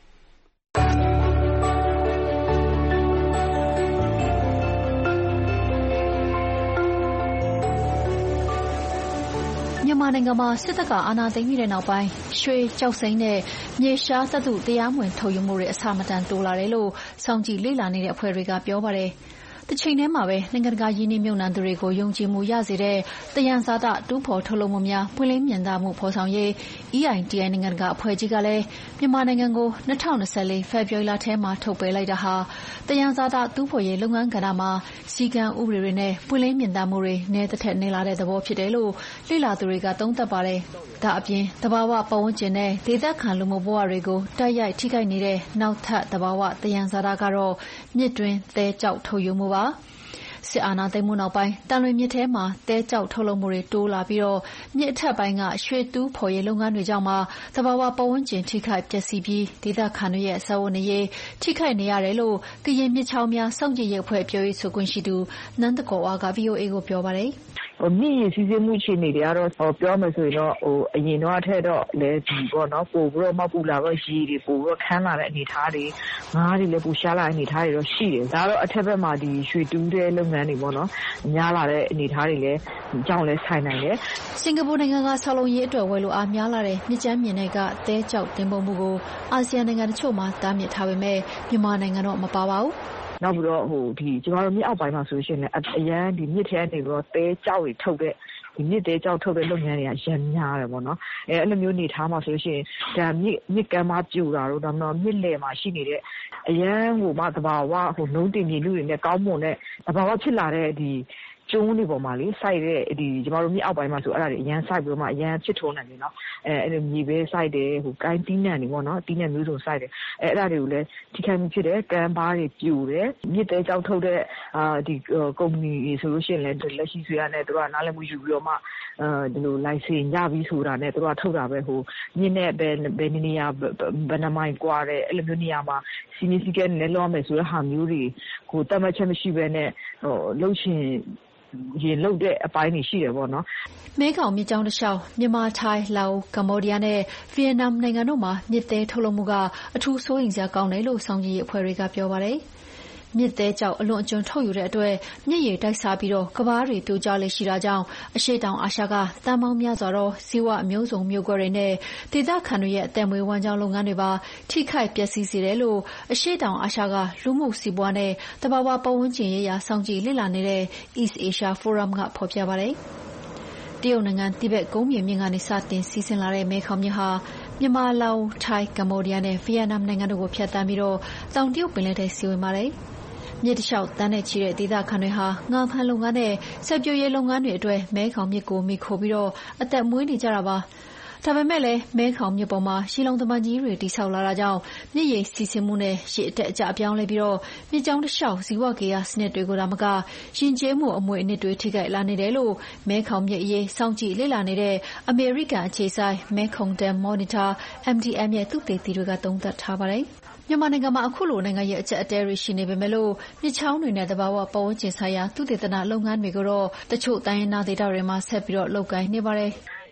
မြန်မာနိုင်ငံမှာစစ်တပ်ကအာဏာသိမ်းပြီးတဲ့နောက်ပိုင်းရွှေကျောက်စိမ်းနဲ့မြေရှားသတ္တုတရားမဝင်ထုတ်ယူမှုတွေအဆမတန်တိုးလာတယ်လို့စောင့်ကြည့်လေ့လာနေတဲ့အဖွဲ့တွေကပြောပါတယ်။တစ်ချိန်တည်းမှာပဲနိုင်ငံတကာရင်းနှီးမြှုပ်နှံသူတွေကိုယုံကြည်မှုရစေတဲ့သယံဇာတတူးဖော်ထုတ်လုပ်မှုများပွင့်လင်းမြင်သာမှုဖော်ဆောင်ရေး E I T I နိုင်ငံတကာအဖွဲ့ကြီးကလည်းမြန်မာနိုင်ငံကို၂၀၂၄ဖေဖော်ဝါရီလထဲမှာထုတ်ပယ်လိုက်တာဟာသယံဇာတတူးဖော်ရေးလုပ်ငန်းကဏ္ဍမှာစည်းကမ်းဥပဒေတွေနဲ့ပွင့်လင်းမြင်သာမှုတွေနည်းသထက်နည်းလာတဲ့သဘောဖြစ်တယ်လို့လေ့လာသူတွေကသုံးသပ်ပါတယ်။ဒါအပြင်သဘာဝပတ်ဝန်းကျင်နဲ့ဒေသခံလူမှုဘဝတွေကိုတိုက်ရိုက်ထိခိုက်နေတဲ့နောက်ထပ်သဘာဝသယံဇာတကတော့မြစ်တွင်းသဲကျောက်ထုတ်ယူမှုပါ။စစ်အာဏာသိမ်းမှုနောက်ပိုင်းတန်လွင်မြစ်ထဲမှာသဲကျောက်ထုတ်လုပ်မှုတွေတိုးလာပြီးတော့မြစ်အထက်ပိုင်းကရွှေတူးဖော်ရေးလုပ်ငန်းတွေကြောင့်မှသဘာဝပတ်ဝန်းကျင်ထိခိုက်ပျက်စီးပြီးဒေသခံတွေရဲ့စားဝတ်နေရေးထိခိုက်နေရတယ်လို့ကရင်မြစ်ချောင်းများစောင့်ကြည့်ရေးအဖွဲ့ပြောရေးဆိုခွင့်ရှိသူနန်းတကောဝါက V O A ကိုပြောပါတယ်။မြစ်ရေစီးဆင်းမှုအခြေအနေတွေကတော့ပြောမယ်ဆိုရင်တော့ဟိုအရင်တော့အထက်တော့လည်းဒီပေါ့နော်ပို့ပြီးတော့မပူလာတော့ရေတွေပို့ပြီးတော့ခန်းလာတဲ့အနေအထားတွေငါးတွေလည်းပူရှားလာတဲ့အနေအထားတွေတော့ရှိတယ်ဒါတော့အထက်ဘက်မှာဒီရွှေတူးတဲ့လုပ်ငန်းတွေပေါ့နော်များလာတဲ့အနေအထားတွေလည်းကြောင့်လည်းဆိုင်နိုင်တယ်စင်ကာပူနိုင်ငံကဆောက်လုပ်ရေးအတွက်ဝယ်လိုအားများလာတဲ့မြစ်ကျန်းမြင်တွေကသဲကျောက်တင်ပို့မှုကိုအာဆီယံနိုင်ငံတချို့မှာတားမြစ်ထားပေမဲ့မြန်မာနိုင်ငံတော့မပါပါဘူးနောက်ပြီးတော့ဟိုဒီကျွန်တော်တို့မြစ်အောက်ပိုင်းမှာဆိုရှင်လည်းအရန်ဒီမြစ်ထဲကနေပြီးတော့သဲကျောက်တွေထုတ်တဲ့ဒီမြစ်သေးကြောက်ထုတ်တဲ့လုပ်ငန်းတွေကရမ်းများတယ်ပေါ့နော်အဲအဲ့လိုမျိုးနေထားမှာဆိုလို့ရှိရင်ဒါမြစ်မြစ်ကမ်းမပြူတာတို့ဒါမှမဟုတ်မြစ်လယ်မှာရှိနေတဲ့အရန်ဟိုမှသဘာဝဟိုနှုံးတင်မြေလူတွေနဲ့ကောင်းမွန်တဲ့သဘာဝဖြစ်လာတဲ့ဒီကျုံးတွေပေါ်မှာလေစိုက်တဲ့ဒီကျမတို့မြစ်အောက်ပိုင်းမှာဆိုအဲ့ဒါတွေအရန်စိုက်ပြီးတော့မှအရန်ဖြစ်ထုံးနိုင်တယ်နော်အဲအဲ့လိုမြေပဲစိုက်တယ်ဟိုကိုင်းတီးနှံတွေပေါ့နော်တီးနှံမျိုးစုံစိုက်တယ်အဲအဲ့ဒါတွေကိုလည်းထိခိုက်မှုဖြစ်တယ်ကမ်းပါးတွေပြိုတယ်မြစ်သေးကြောက်ထုတ်တဲ့အာဒီကုမ္ပဏီတွေဆိုလို့ရှိရင်လည်းလက်ရှိဆွေရနဲ့တို့ကနားလည်မှုယူပြီးတော့မှအဲဒီလိုလိုင်စင်ရပြီးဆိုတာနဲ့တို့ကထုတ်တာပဲဟိုမြစ်နဲ့ပဲဘယ်နေရာဘယ်နှမိုင်ကွာတဲ့အဲ့လိုမျိုးနေရာမှာစီနီစီကဲနဲ့လောမယ်ဆိုတဲ့ဟာမျိုးတွေကိုတတ်မှတ်ချက်မရှိဘဲနဲ့ဟိုလှုပ်ရှင်ရေလုတ်တဲ့အပိုင်းတွေရှိတယ်ပေါ့နော်မဲခေါင်မြစ်ကြောင်းတစ်လျှောက်မြန်မာထိုင်းလာအိုကမ္ဘောဒီးယားနဲ့ဗီယက်နမ်နိုင်ငံတို့မှာမြစ်သေးထုတ်လုပ်မှုကအထူးစိုးရိမ်စရာကောင်းတယ်လို့စောင့်ကြည့်ရေးအဖွဲ့တွေကပြောပါတယ်မြစ်သေးကြောင့်အလွန်အကျွံထုတ်ယူတဲ့အတွက်မြစ်ရေတိုက်စားပြီးတော့ကဘားတွေပြိုကျလေရှိတာကြောင့်အရှေ့တောင်အာရှကတန်ပေါင်းများစွာသောဇီဝအမျိုးစုံမျိုးကွဲတွေနဲ့ဒေသခံတွေရဲ့အသက်မွေးဝမ်းကြောင်းလုပ်ငန်းတွေပါထိခိုက်ပျက်စီးစေတယ်လို့အရှေ့တောင်အာရှကလူမှုစီးပွားနဲ့တဘာဝပတ်ဝန်းကျင်ရေးရာစောင့်ကြည့်လေ့လာနေတဲ့ East Asia Forum ကဖော်ပြပါတယ်တရုတ်နိုင်ငံတိဘက်ကုန်းမြေမြင့်ကနေစတင်စီးဆင်းလာတဲ့မဲခေါင်မြစ်ဟာမြန်မာလာအိုထိုင်းကမ္ဘောဒီးယားနဲ့ဗီယက်နမ်နိုင်ငံတို့ကိုဖြတ်တန်းပြီးတော့တောင်တရုတ်ပင်လယ်ထဲစီးဝင်ပါတယ်မြစ်တစ်လျှောက်တန်းနဲ့ချီတဲ့ဒေသခံတွေဟာငါးဖမ်းလုပ်ငန်းနဲ့စိုက်ပျိုးရေးလုပ်ငန်းတွေအတွက်မဲခေါင်မြစ်ကိုမိခိုပြီးတော့အသက်မွေးနေကြတာပါဒါပေမဲ့လည်းမဲခေါင်မြစ်ပေါ်မှာရှီလုံတမန်ကြီးတွေတိဆောက်လာတာကြောင့်မြစ်ရေစီးဆင်းမှုနဲ့ရေအတက်အကျအပြောင်းလဲပြီးတော့မြစ်ကြောင်းတစ်လျှောက်ဇီဝကေယစနစ်တွေကိုဒါမှကရင်ကျဲမှုအမွေအနှစ်တွေထိခိုက်လာနေတယ်လို့မဲခေါင်မြစ်အရေးစောင့်ကြည့်လေ့လာနေတဲ့အမေရိကန်အခြေစိုက်မဲခေါင် Dam Monitor M D M ရဲ့သုတေသီတွေကသုံးသပ်ထားပါတယ်မြန်မာနိုင်ငံမှာအခုလိုနိုင်ငံရေးအကျပ်အတည်းတွေရှိနေပေမဲ့လို့မြစ်ချောင်းတွေနဲ့တဘာဝပတ်ဝန်းကျင်ဆိုင်ရာသုတေသနလုပ်ငန်းတွေကိုတော့တချို့တိုင်းရင်းသားဒေသတွေမှာဆက်ပြီးတော့လုပ်ကိုင်နေပါတယ်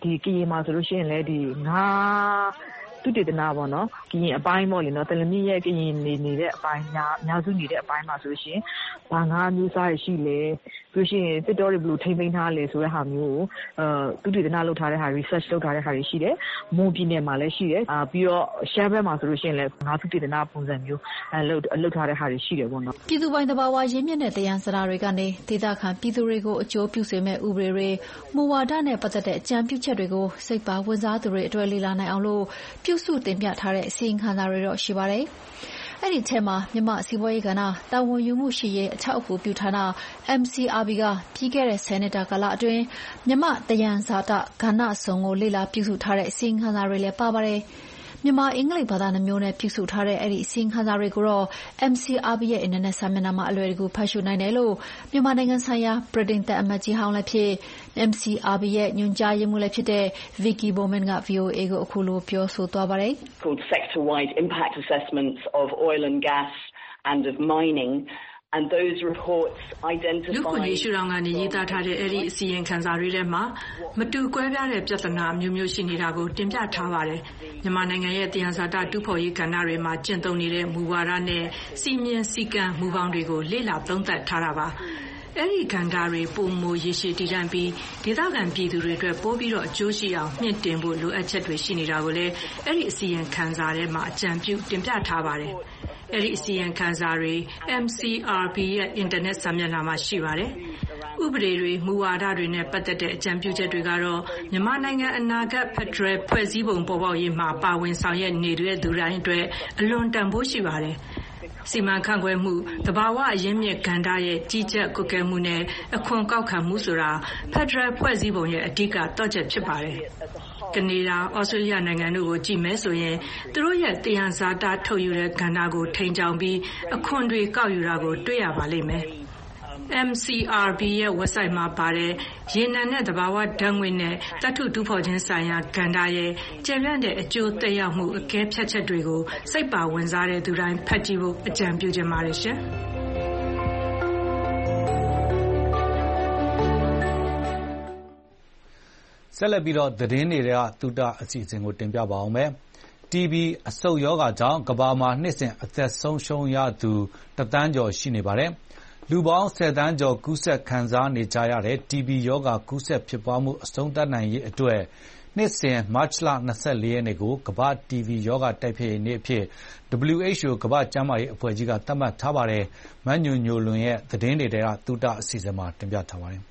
ဒီကရင်မှာဆိုလို့ရှိရင်လည်းဒီငါသူတည်တနာပေါ့နော်ကရင်အပိုင်းပေါ့လေနော်တလမီရဲ့ကရင်နေနေတဲ့အပိုင်းများအများစုနေတဲ့အပိုင်းမှာဆိုလို့ရှိရင်ဘာငါမျိုးစားရရှိလဲဆိုရှင်တစ်တော်တွေဘယ်လိုထိမ့်သိမ်းထားလဲဆိုတဲ့ဟာမျိုးကိုအဲသူတည်တနာလုပ်ထားတဲ့ဟာ research လုပ်ထားတဲ့ဟာတွေရှိတယ်မွန်ပြည်နယ်မှာလည်းရှိတယ်အာပြီးတော့ရှမ်းဘက်မှာဆိုလို့ရှိရင်လည်းငါသူတည်တနာပုံစံမျိုးအဲလုပ်လုပ်ထားတဲ့ဟာတွေရှိတယ်ပေါ့နော်ပြည်သူပိုင်သဘာဝရင်းမြစ်နဲ့တရားစရာတွေကနေဒေသခံပြည်သူတွေကိုအကျိုးပြုစေမဲ့ဥပဒေတွေမူဝါဒနဲ့ပတ်သက်တဲ့အကြံပြုချက်တွေကိုစိတ်ပါဝင်စားသူတွေအတွက်လေ့လာနိုင်အောင်လို့ပြုစုတင်ပြထားတဲ့အစီအခံစာတွေတော့ရှိပါတယ်။အဲ့ဒီထဲမှာမြန်မာစီးပွားရေးကဏ္ဍတာဝန်ယူမှုရှိရေးအထောက်အကူပြုဌာန M C R B ကပြီးခဲ့တဲ့ဆယ်နှစ်တာကာလအတွင်းမြန်မာတယံဇာတကဏ္ဍစုံကိုလေ့လာပြုစုထားတဲ့အစီအခံစာတွေလည်းပါပါတယ်။မြန်မာအင်္ဂလိပ်ဘာသာနှမျိုးနဲ့ပြုစုထားတဲ့အဲ့ဒီအစီအခံစာတွေကိုတော့ M C R B ရဲ့အင်တာနက်စာမျက်နှာမှာအလွယ်တကူဖတ်ရှုနိုင်တယ်လို့မြန်မာနိုင်ငံဆိုင်ရာဗြိတိန်တပ်အမတ်ကြီးဟောင်းလည်းဖြစ် M C R B ရဲ့ညွှန်ကြားရေးမှူးလည်းဖြစ်တဲ့ Vicky Bowman က V O A ကိုအခုလိုပြောဆိုသွားပါတယ်။ Called sector-wide impact assessments of oil and gas and of mining and those reports identify လူ့ခွင့်ရေးရှုထောင့်ကနေရေးသားထားတဲ့အဲ့ဒီအစီရင်ခံစာတွေထဲမှာမတူကွဲပြားတဲ့ပြဿနာမျိုးမျိုးရှိနေတာကိုတင်ပြထားပါတယ်။မြန်မာနိုင်ငံရဲ့တယံဇာတတူးဖော်ရေးကဏ္ဍတွေမှာကျင့်သုံးနေတဲ့မူဝါဒနဲ့စီမင်းစည်းကမ်းမူပေါင်းတွေကိုလေ့လာသုံးသပ်ထားတာပါ။အဲ့ဒီကဏ္ဍတွေပုံမူရရှိတည်တံ့ပြီးဒေသခံပြည်သူတွေအတွက်ပို့ပြီးတော့အကျိုးရှိအောင်မြင့်တင်ဖို့လိုအပ်ချက်တွေရှိနေတာကိုလည်းအဲ့ဒီအစီရင်ခံစာထဲမှာအကြံပြုတင်ပြထားပါတယ်။အဲ့ဒီအစီရင်ခံစာတွေ M C R B ရဲ့အင်တာနက်စာမျက်နှာမှာရှိပါတယ်။ဥပဒေတွေမူဝါဒတွေနဲ့ပတ်သက်တဲ့အကြံပြုချက်တွေကတော့မြန်မာနိုင်ငံအနာဂတ်ဖက်ဒရယ်ဖွဲ့စည်းပုံပေါ်ပေါက်ရေးမှာပါဝင်ဆောင်ရွက်နေတဲ့သူတိုင်းအတွက်အလွန်တန်ဖိုးရှိပါတယ်။စီမံခန့်ခွဲမှုတဘာဝအရင်းမြစ်ကဏ္ဍရဲ့ကြီးကြပ်ကွပ်ကဲမှုနဲ့အခွန်ကောက်ခံမှုဆိုတာဖက်ဒရယ်ဖွဲ့စည်းပုံရဲ့အဓိကတော့ချက်ဖြစ်ပါတယ်။ကနေဒါ၊ဩစတြေးလျနိုင်ငံတို့ကိုကြည့်မယ်ဆိုရင်သူတို့ရဲ့တယံဇာတထုတ်ယူတဲ့ကဏ္ဍကိုထိန်းကျောင်းပြီးအခွန်တွေကောက်ယူတာကိုတွေ့ရပါလိမ့်မယ်။ M C R B ရဲ့ website မှာပါတဲ့ရေနံနဲ့သဘာဝဓာတ်ငွေ့နဲ့သတ္တုတူးဖော်ခြင်းဆိုင်ရာကဏ္ဍရဲ့ကျယ်ပြန့်တဲ့အကျိုးသက်ရောက်မှုအကဲဖြတ်ချက်တွေကိုစိတ်ပါဝင်စားတဲ့သူတိုင်းဖတ်ကြည့်ဖို့အကြံပြုချင်ပါတယ်ရှင်။ဆက်လက်ပြီးတော့သတင်းတွေကတူတာအစီအစဉ်ကိုတင်ပြပါအောင်မယ်။ T B အဆုတ်ရောဂါကြောင့်ကမ္ဘာမှာနှစ်စဉ်အသက်ဆုံးရှုံးရသူတစ်သန်းကျော်ရှိနေပါတယ်။လူပေါင်းဆယ်သန်းကျော်ကူးစက်ခံစားနေကြရတဲ့ T B ရောဂါကူးစက်ဖြစ်ပွားမှုအဆုံးသတ်နိုင်ရေးအတွက်နှစ်စဉ်မတ်လ၂၄ရက်နေ့ကိုကမ္ဘာ့ T B ရောဂါတိုက်ဖျက်ရေးနေ့အဖြစ် W H O ကမ္ဘာ့ကျန်းမာရေးအဖွဲ့ကြီးကသတ်မှတ်ထားပါတယ်။မညိုညိုလွင်ရဲ့သတင်းတွေကတူတာအစီအစဉ်မှာတင်ပြထားပါတယ်။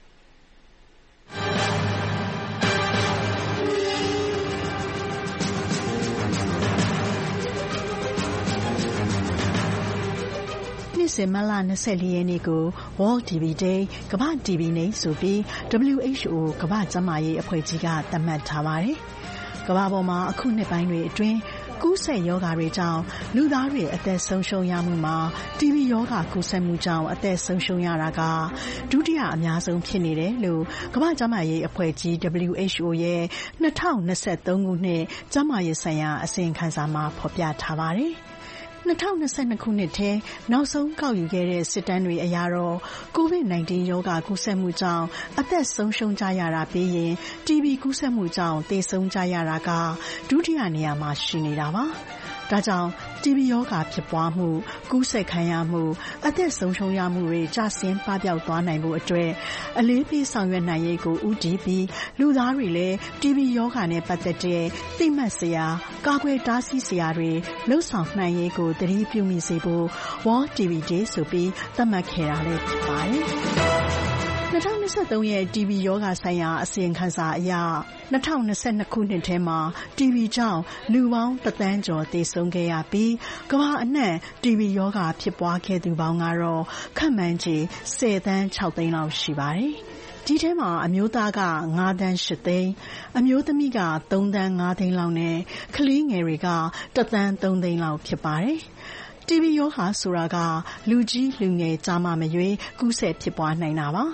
နှစ်စဉ်မတ်လ၂၄ရက်နေ့ကို World တီ ဘီ Day ကမ္ဘာ့ တီ ဘီ နေ့ဆိုပြီး W H O ကမ္ဘာ့ကျန်းမာရေးအဖွဲ့ကြီးကသတ်မှတ်ထားပါတယ်။ကမ္ဘာပေါ်မှာအခုနှစ်ပိုင်းတွေအတွင်းကူးစက်ရောဂါတွေကြောင့်လူသားတွေအသက်ဆုံးရှုံးရမှုမှာ T B ရောဂါကူးစက်မှုကြောင့်အသက်ဆုံးရှုံးရတာကဒုတိယအများဆုံးဖြစ်နေတယ်လို့ကမ္ဘာ့ကျန်းမာရေးအဖွဲ့ကြီး W H O ရဲ့၂၀၂၃ခုနှစ်ကျန်းမာရေးဆိုင်ရာအစီရင်ခံစာမှာဖော်ပြထားပါတယ်။၂၀၂၂ခုနှစ်ထဲနောက်ဆုံးကောက်ယူခဲ့တဲ့စစ်တမ်းတွေအရတော့ ကိုဗစ်၁၉ ရောဂါကူးစက်မှုကြောင့်အသက်ဆုံးရှုံးကြရတာပြီးရင် T B ကူးစက်မှုကြောင့်သေဆုံးကြရတာကဒုတိယနေရာမှာရှိနေတာပါ။ဒါကြောင့် T B ရောဂါဖြစ်ပွားမှုကူးစက်ခံရမှုအသက်ဆုံးရှုံးရမှုတွေကျဆင်းပပျောက်သွားနိုင်ဖို့အတွက်အလေးပေးဆောင်ရွက်နိုင်ရေးကိုဦးတည်ပြီးလူသားတွေလည်း T B ရောဂါနဲ့ပတ်သက်တဲ့သိမှတ်စရာကာကွယ်တားဆီးစရာတွေလှုပ်ဆောင်နိုင်ရေးကိုသတိပြုမိစေဖို့ World တီ ဘီ Day ဆိုပြီးသတ်မှတ်ခဲ့တာလည်းဖြစ်ပါတယ်။၂၀၂၃ရဲ့ T B ရောဂါဆိုင်ရာအစီရင်ခံစာအရ၂၀၂၂ခုနှစ်ထဲမှာ T B ကြောင့်လူပေါင်းတစ်သန်းကျော်သေဆုံးခဲ့ရပြီးကမ္ဘာအနှံ့ T B ရောဂါဖြစ်ပွားခဲ့သူပေါင်းကတော့ခန့်မှန်းခြေဆယ်သန်းခြောက်သိန်းလောက်ရှိပါတယ်။ဒီထဲမှာအမျိုးသားကငါးသန်းရှစ်သိန်းအမျိုးသမီးကသုံးသန်းငါးသိန်းလောက်နဲ့ကလေးငယ်တွေကတစ်သန်းသုံးသိန်းလောက်ဖြစ်ပါတယ်။ T B ရောဂါဆိုတာကလူကြီးလူငယ်ကြားမှာမရွေးကူးစက်ဖြစ်ပွားနိုင်တာပါ။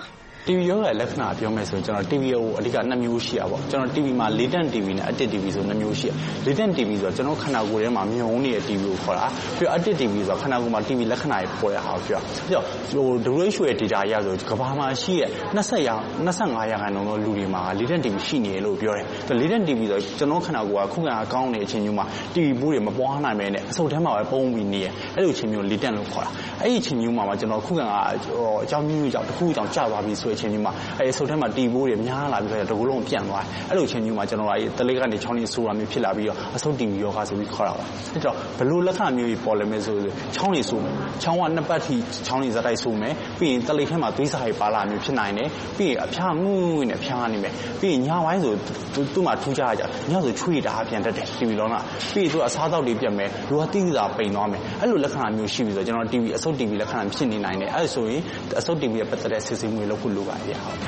တီဗီ ရောဂါလက္ခဏာပြောမယ်ဆိုရင်ကျွန်တော် တီဗီ ကိုအဓိကနှစ်မျိုးရှိတာပေါ့ကျွန်တော် တီဗီ မှာ latent တီဗီ နဲ့ active တီဗီ ဆိုနှစ်မျိုးရှိတယ် latent တီဗီ ဆိုတော့ကျွန်တော်ခန္ဓာကိုယ်ထဲမှာမြုံနေတဲ့ တီဗီ ကိုခေါ်တာပြီးတော့ active တီဗီ ဆိုတော့ခန္ဓာကိုယ်မှာ တီဗီ လက္ခဏာတွေပေါ်ရတာကိုပြောပြီးတော့ဟို ဒဘလျူ အေချ် အို ရဲ့ data အရဆိုကမ္ဘာမှာရှိတဲ့၂၅ရာခိုင်နှုန်းသောလူတွေမှာ latent တီဗီ ရှိနေတယ်လို့ပြောတယ် latent တီဗီ ဆိုတော့ကျွန်တော်ခန္ဓာကိုယ်ကခုခံအားကောင်းနေတဲ့အချိန်မျိုးမှာ တီဗီ ပိုးတွေမပွားနိုင်ပဲနဲ့အဆုတ်ထဲမှာပဲပုံပြီးနေရအဲ့လိုအချိန်မျိုး latent လို့ခေါ်တာအဲ့ဒီအချိန်မျိုးမှာကျွန်တော်ခုခံအားအကြောင်းမျိုးမျိုးကြောင့်တစ်ခုကြောင့်ကျသွားပြီဆိုတဲ့အချိန်မျိုးမှာအဲ့အဆုတ်ထဲမှာတီဗီ ပိုးတွေများလာပြီးတော့တကူလုံးပြန့်သွားတယ်အဲ့လိုအချိန်မျိုးမှာကျွန်တော်ကတလေးကနေချောင်းလေးဆိုတာမျိုးဖြစ်လာပြီးတော့အဆုတ်တီဗီ ရောဂါဆိုပြီးခေါ်တာပါအဲ့တော့ဘလို့လက္ခဏာမျိုးကြီးပေါ်လာမယ်ဆိုရင်ချောင်းလေးဆိုမယ်ချောင်းကနှစ်ပတ်ထိချောင်းလေးဇက်တိုက်ဆိုမယ်ပြီးရင်တလေးထဲမှာသွေးစာတွေပါလာမျိုးဖြစ်နိုင်တယ်ပြီးရင်အဖျားငုံငုံနဲ့ဖျားနေမယ်ပြီးရင်ညပိုင်းဆိုသူ့မှာထူးခြားကြညဆိုချွေးတာပြန်တက်တယ်တီဗီ လုံးကပြီးရင်သူကအစားတောက်တွေပြတ်မယ်လူကတိတိကျပိန်သွားမယ်အဲ့လိုလက္ခဏာမျိုးရှိပြီဆိုတော့ကျွန်တော်တီဗီအဆုတ်တီဗီလက္ခဏာဖြစ်နေနိုင်တယ်အဲ့ဆိုရင်အဆုတ်တီဗီရဲ့ပတ်သက်တဲ့စစ်ဆေးမှုတွေလုပ်ဖို့လိုပါတယ်ဟုတ်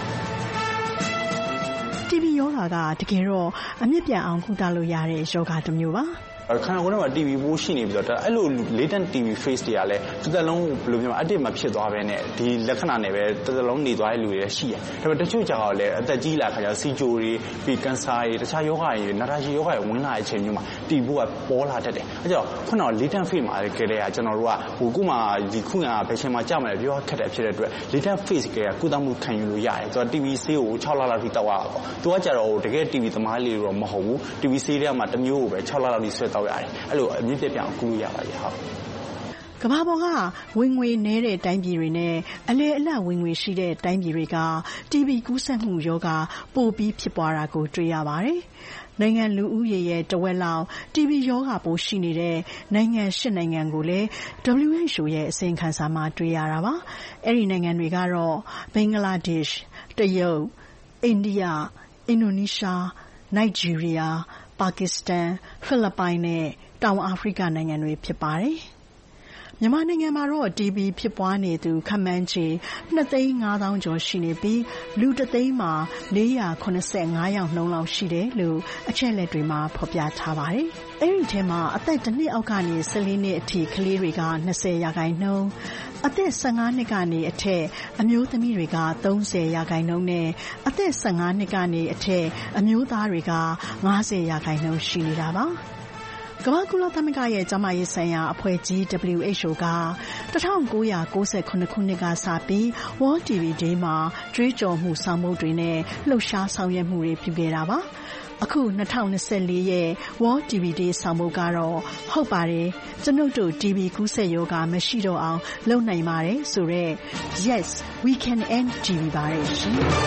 တီဗီ ရောဂါကတကယ်တော့အမြင့်ပြန်အောင်ကုသလို့ရတဲ့ရောဂါတစ်မျိုးပါခန္ဓာကိုယ်ထဲမှာ တီဗီ ပိုးရှိနေပြီးတော့အဲ့လို latent တီဗီ phase တွေကလည်းတစ်သက်လုံးဘယ်လိုပြောမလဲ active မဖြစ်သွားဘဲနဲ့ဒီလက္ခဏာနဲ့ပဲတစ်သက်လုံးနေသွားတဲ့လူတွေရှိတယ်ဒါပေမဲ့တချို့ကြောင်လည်းအသက်ကြီးလာခါကျစီဂျိုတွေပြီးကင်ဆာတွေတခြားယောဂတွေနာတာရှည်ယောဂတွေဝင်လာတဲ့အချိန်မျိုးမှာတီဗီ ပိုးကပေါ်လာတတ်တယ်အဲကြောင့်ခုနက latent phase မှာကြတဲ့ကကျွန်တော်တို့ကဟိုခုမှဒီခုကဘယ်ချိန်မှာကြာမလဲပြောခက်တယ်ဖြစ်တဲ့အတွက် latent phase ကကုသမှုခံယူလို့ရတယ်ဆိုတော့ တီဗီ ဆေးကို၆လလောက်ထိတောက်ရတာပေါ့သူကကြတော့တကယ် တီဗီ သမားလေးတွေတော့မဟုတ်ဘူး တီဗီ ဆေးတွေကမှတစ်မျိုးကိုပဲ၆လလောက်ထိဆွဲတောက်ရတယ်အဲ့လိုအမြင့်ပြပြောင်းကူးရပါတယ်ဟုတ်ကမ္ဘာပေါ်ကဝင်ငွေနည်းတဲ့တိုင်းပြည်တွေနဲ့အလဲအလတ်ဝင်ငွေရှိတဲ့တိုင်းပြည်တွေကတီဗီ ကူးစက်မှုရောဂါပိုပြီးဖြစ်ပွားတာကိုတွေ့ရပါတယ်။နိုင်ငံလူဦးရေရဲ့တဝက်လောက်တီဗီ ရောဂါပိုးရှိနေတဲ့နိုင်ငံ၈နိုင်ငံကိုလည်း ဒဘလျူ အေချ် အို ရဲ့အစီရင်ခံစာမှာတွေ့ရတာပါ။အဲဒီနိုင်ငံတွေကတော့ဘင်္ဂလားဒေ့ရှ်၊တရုတ်၊အိန္ဒိယ၊အင်ဒိုနီးရှား၊နိုင်ဂျီးရီးယား၊ပါကစ္စတန်၊ဖိလစ်ပိုင်နဲ့တောင်အာဖရိကနိုင်ငံတွေဖြစ်ပါတယ်။မြန်မာနိုင်ငံမှာတော့တီဗီ ဖြစ်ပွားနေသူခန့်မှန်းခြေနှစ်သိန်းငါးသောင်းကျော်ရှိနေပြီးလူတစ်သိန်းမှာလေးရာခုနှစ်ဆယ့်ငါးယောက်နှုန်းလောက်ရှိတယ်လို့အချက်အလက်တွေမှာဖော်ပြထားပါတယ်။အဲဒီထဲမှာအသက်တစ်နှစ်အောက်ကနေ၁၄နှစ်အထိကလေးတွေက၂၀ရာခိုင်နှုန်းအသက်၁၅နှစ်ကနေအထက်အမျိုးသမီးတွေက၃၀ရာခိုင်နှုန်းနဲ့အသက်၁၅နှစ်ကနေအထက်အမျိုးသားတွေက၅၀ရာခိုင်နှုန်းရှိနေတာပါ။ကမ္ဘာ့ကုလသမဂ္ဂရဲ့ကျန်းမာရေးဆိုင်ရာအဖွဲ့ကြီး ဒဘလျူ အေချ် အို က၁၉၉၇ခုနှစ်ကစပြီး World တီဗီ Day မှာကြွေးကြော်မှုဆောင်ပုဒ်တွေနဲ့လှုပ်ရှားဆောင်ရွက်မှုတွေပြုခဲ့တာပါ။အခု၂၀၂၄ရဲ့ World တီဗီ Day ဆောင်ပုဒ်ကတော့ဟုတ်ပါတယ်ကျွန်ုပ်တို့တီဗီ ကူးစက်ရောဂါမရှိတော့အောင်လုပ်နိုင်ပါတယ်ဆိုတဲ့ Yes we can end တီဗီ ပါတယ်ရှင်။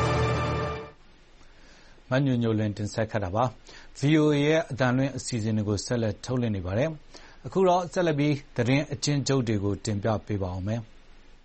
မညိုညိုလင်းတင်ဆက်ခတ်တာပါ။ဗီအိုအေ ရဲ့အတန်လွင့်အစီအစဉ်တွေကိုဆက်လက်ထုတ်လွှင့်နေပါတယ်။အခုတော့ဆက်လက်ပြီးသတင်းအကျဉ်းချုပ်တွေကိုတင်ပြပေးပါအောင်မယ်။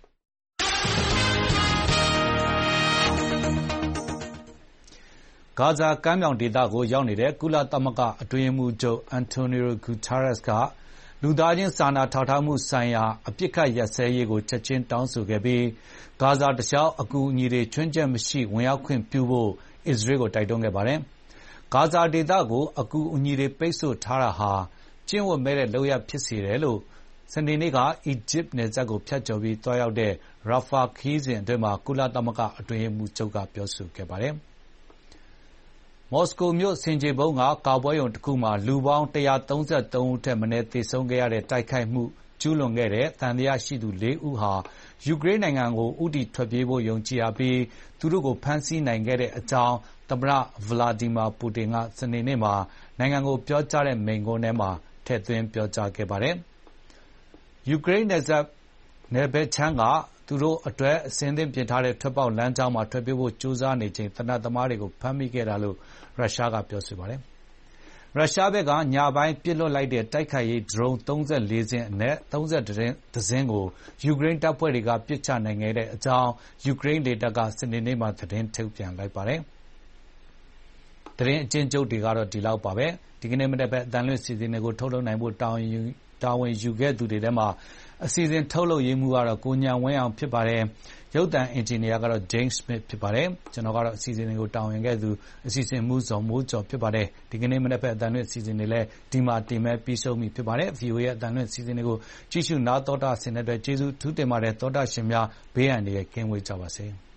ဂါဇာကမ်းမြောင်ဒေသကိုရောက်နေတဲ့ကုလသမဂ္ဂအတွင်းရေးမှူးချုပ်အန်တိုနီယိုဂူတာရက်စ်ကလူသားချင်းစာနာထောက်ထားမှုဆိုင်ရာအပစ်အခတ်ရပ်စဲရေးကိုချက်ချင်းတောင်းဆိုခဲ့ပြီးဂါဇာတလျှောက်အကူအညီတွေခြွင်းချက်မရှိဝင်ရောက်ခွင့်ပြုဖို့အစ္စရေးကိုတိုက်တွန်းခဲ့ပါတယ်။ဂါဇာဒေသကိုအကူအညီတွေပိတ်ဆို့ထားတာဟာကျင့်ဝတ်မဲ့တဲ့လုပ်ရပ်ဖြစ်စေတယ်လို့စနေနေ့ကအီဂျစ်နယ်စပ်ကိုဖြတ်ကျော်ပြီးသွားရောက်တဲ့ရာဖာခရီးစဉ်အတွင်းမှာကုလသမဂ္ဂအတွင်းရေးမှူးချုပ်ကပြောဆိုခဲ့ပါတယ်။မော်စကိုမြို့ဆင်ခြေဖုံးကကာပွဲရုံတစ်ခုမှာလူပေါင်း၁၃၃ဦးထက်မနည်းသေဆုံးခဲ့ရတဲ့တိုက်ခိုက်မှုကျူးလွန်ခဲ့တဲ့သံသယရှိသူလေးဦးဟာယူကရိန်းနိုင်ငံကိုဦးတည်ထွက်ပြေးဖို့ယုံကြည်ရပြီးသူတို့ကိုဖမ်းဆီးနိုင်ခဲ့တဲ့အကြောင်းသမ္မတဗလာဒီမာပူတင်ကစနေနေ့မှာနိုင်ငံကိုပြောကြားတဲ့မိန့်ခွန်းထဲမှာထည့်သွင်းပြောကြားခဲ့ပါတယ်။ယူကရိန်းနယ်စပ်နယ်ဘက်ခြမ်းကသူတို့အတွက်အစဉ်သင့်ပြင်ထားတဲ့ထွက်ပေါက်လမ်းကြောင်းမှာထွက်ပြေးဖို့ကြိုးစားနေချိန်သေနတ်သမားတွေကိုဖမ်းမိခဲ့တာလို့ရုရှားကပြောဆိုပါတယ်။ရုရှားဘက်ကညပိုင်းပစ်လွှတ်လိုက်တဲ့တိုက်ခိုက်ရေးဒရုန်း၃၄စင်းအနက်၃၁စင်းကိုယူကရိန်းတပ်ဖွဲ့တွေကပစ်ချနိုင်ခဲ့တဲ့အကြောင်းယူကရိန်းလေတပ်ကစနေနေ့မှာသတင်းထုတ်ပြန်လိုက်ပါတယ်။သတင်းအကျဉ်းချုပ်တွေကတော့ဒီလောက်ပါပဲ။ဒီကနေ့မနက်ဘက်အတန်လွင့်စီစဉ်တွေကိုထုတ်လုပ်နိုင်ဖို့တာဝန်ယူတာဝန်ယူခဲ့သူတွေထဲမှာအစီအစဉ်ထုတ်လုပ်ရေးမှူးကတော့ကိုညံဝင်းအောင်ဖြစ်ပါတယ်။ရုပ်သံအင်ဂျင်နီယာကတော့ James Smith ဖြစ်ပါတယ်။ကျွန်တော်ကတော့အစီအစဉ်တွေကိုတာဝန်ခဲ့သူအစီအစဉ်မှူးဇော်မိုးကျော်ဖြစ်ပါတယ်။ဒီကနေ့မနက်ဘက်အတန်လွင့်အစီအစဉ်တွေလည်းဒီမှာတင်မဲ့ပြီးဆုံးပြီဖြစ်ပါတယ်။ဗီအိုအေ ရဲ့အတန်လွင့်အစီအစဉ်တွေကိုကြည့်ရှုနားတော်တာဆင်တဲ့အတွက်ကျေးဇူးထူးတင်ပါတယ်။သောတာရှင်များဘေးအန္တရာယ်ကင်းဝေးကြပါစေ။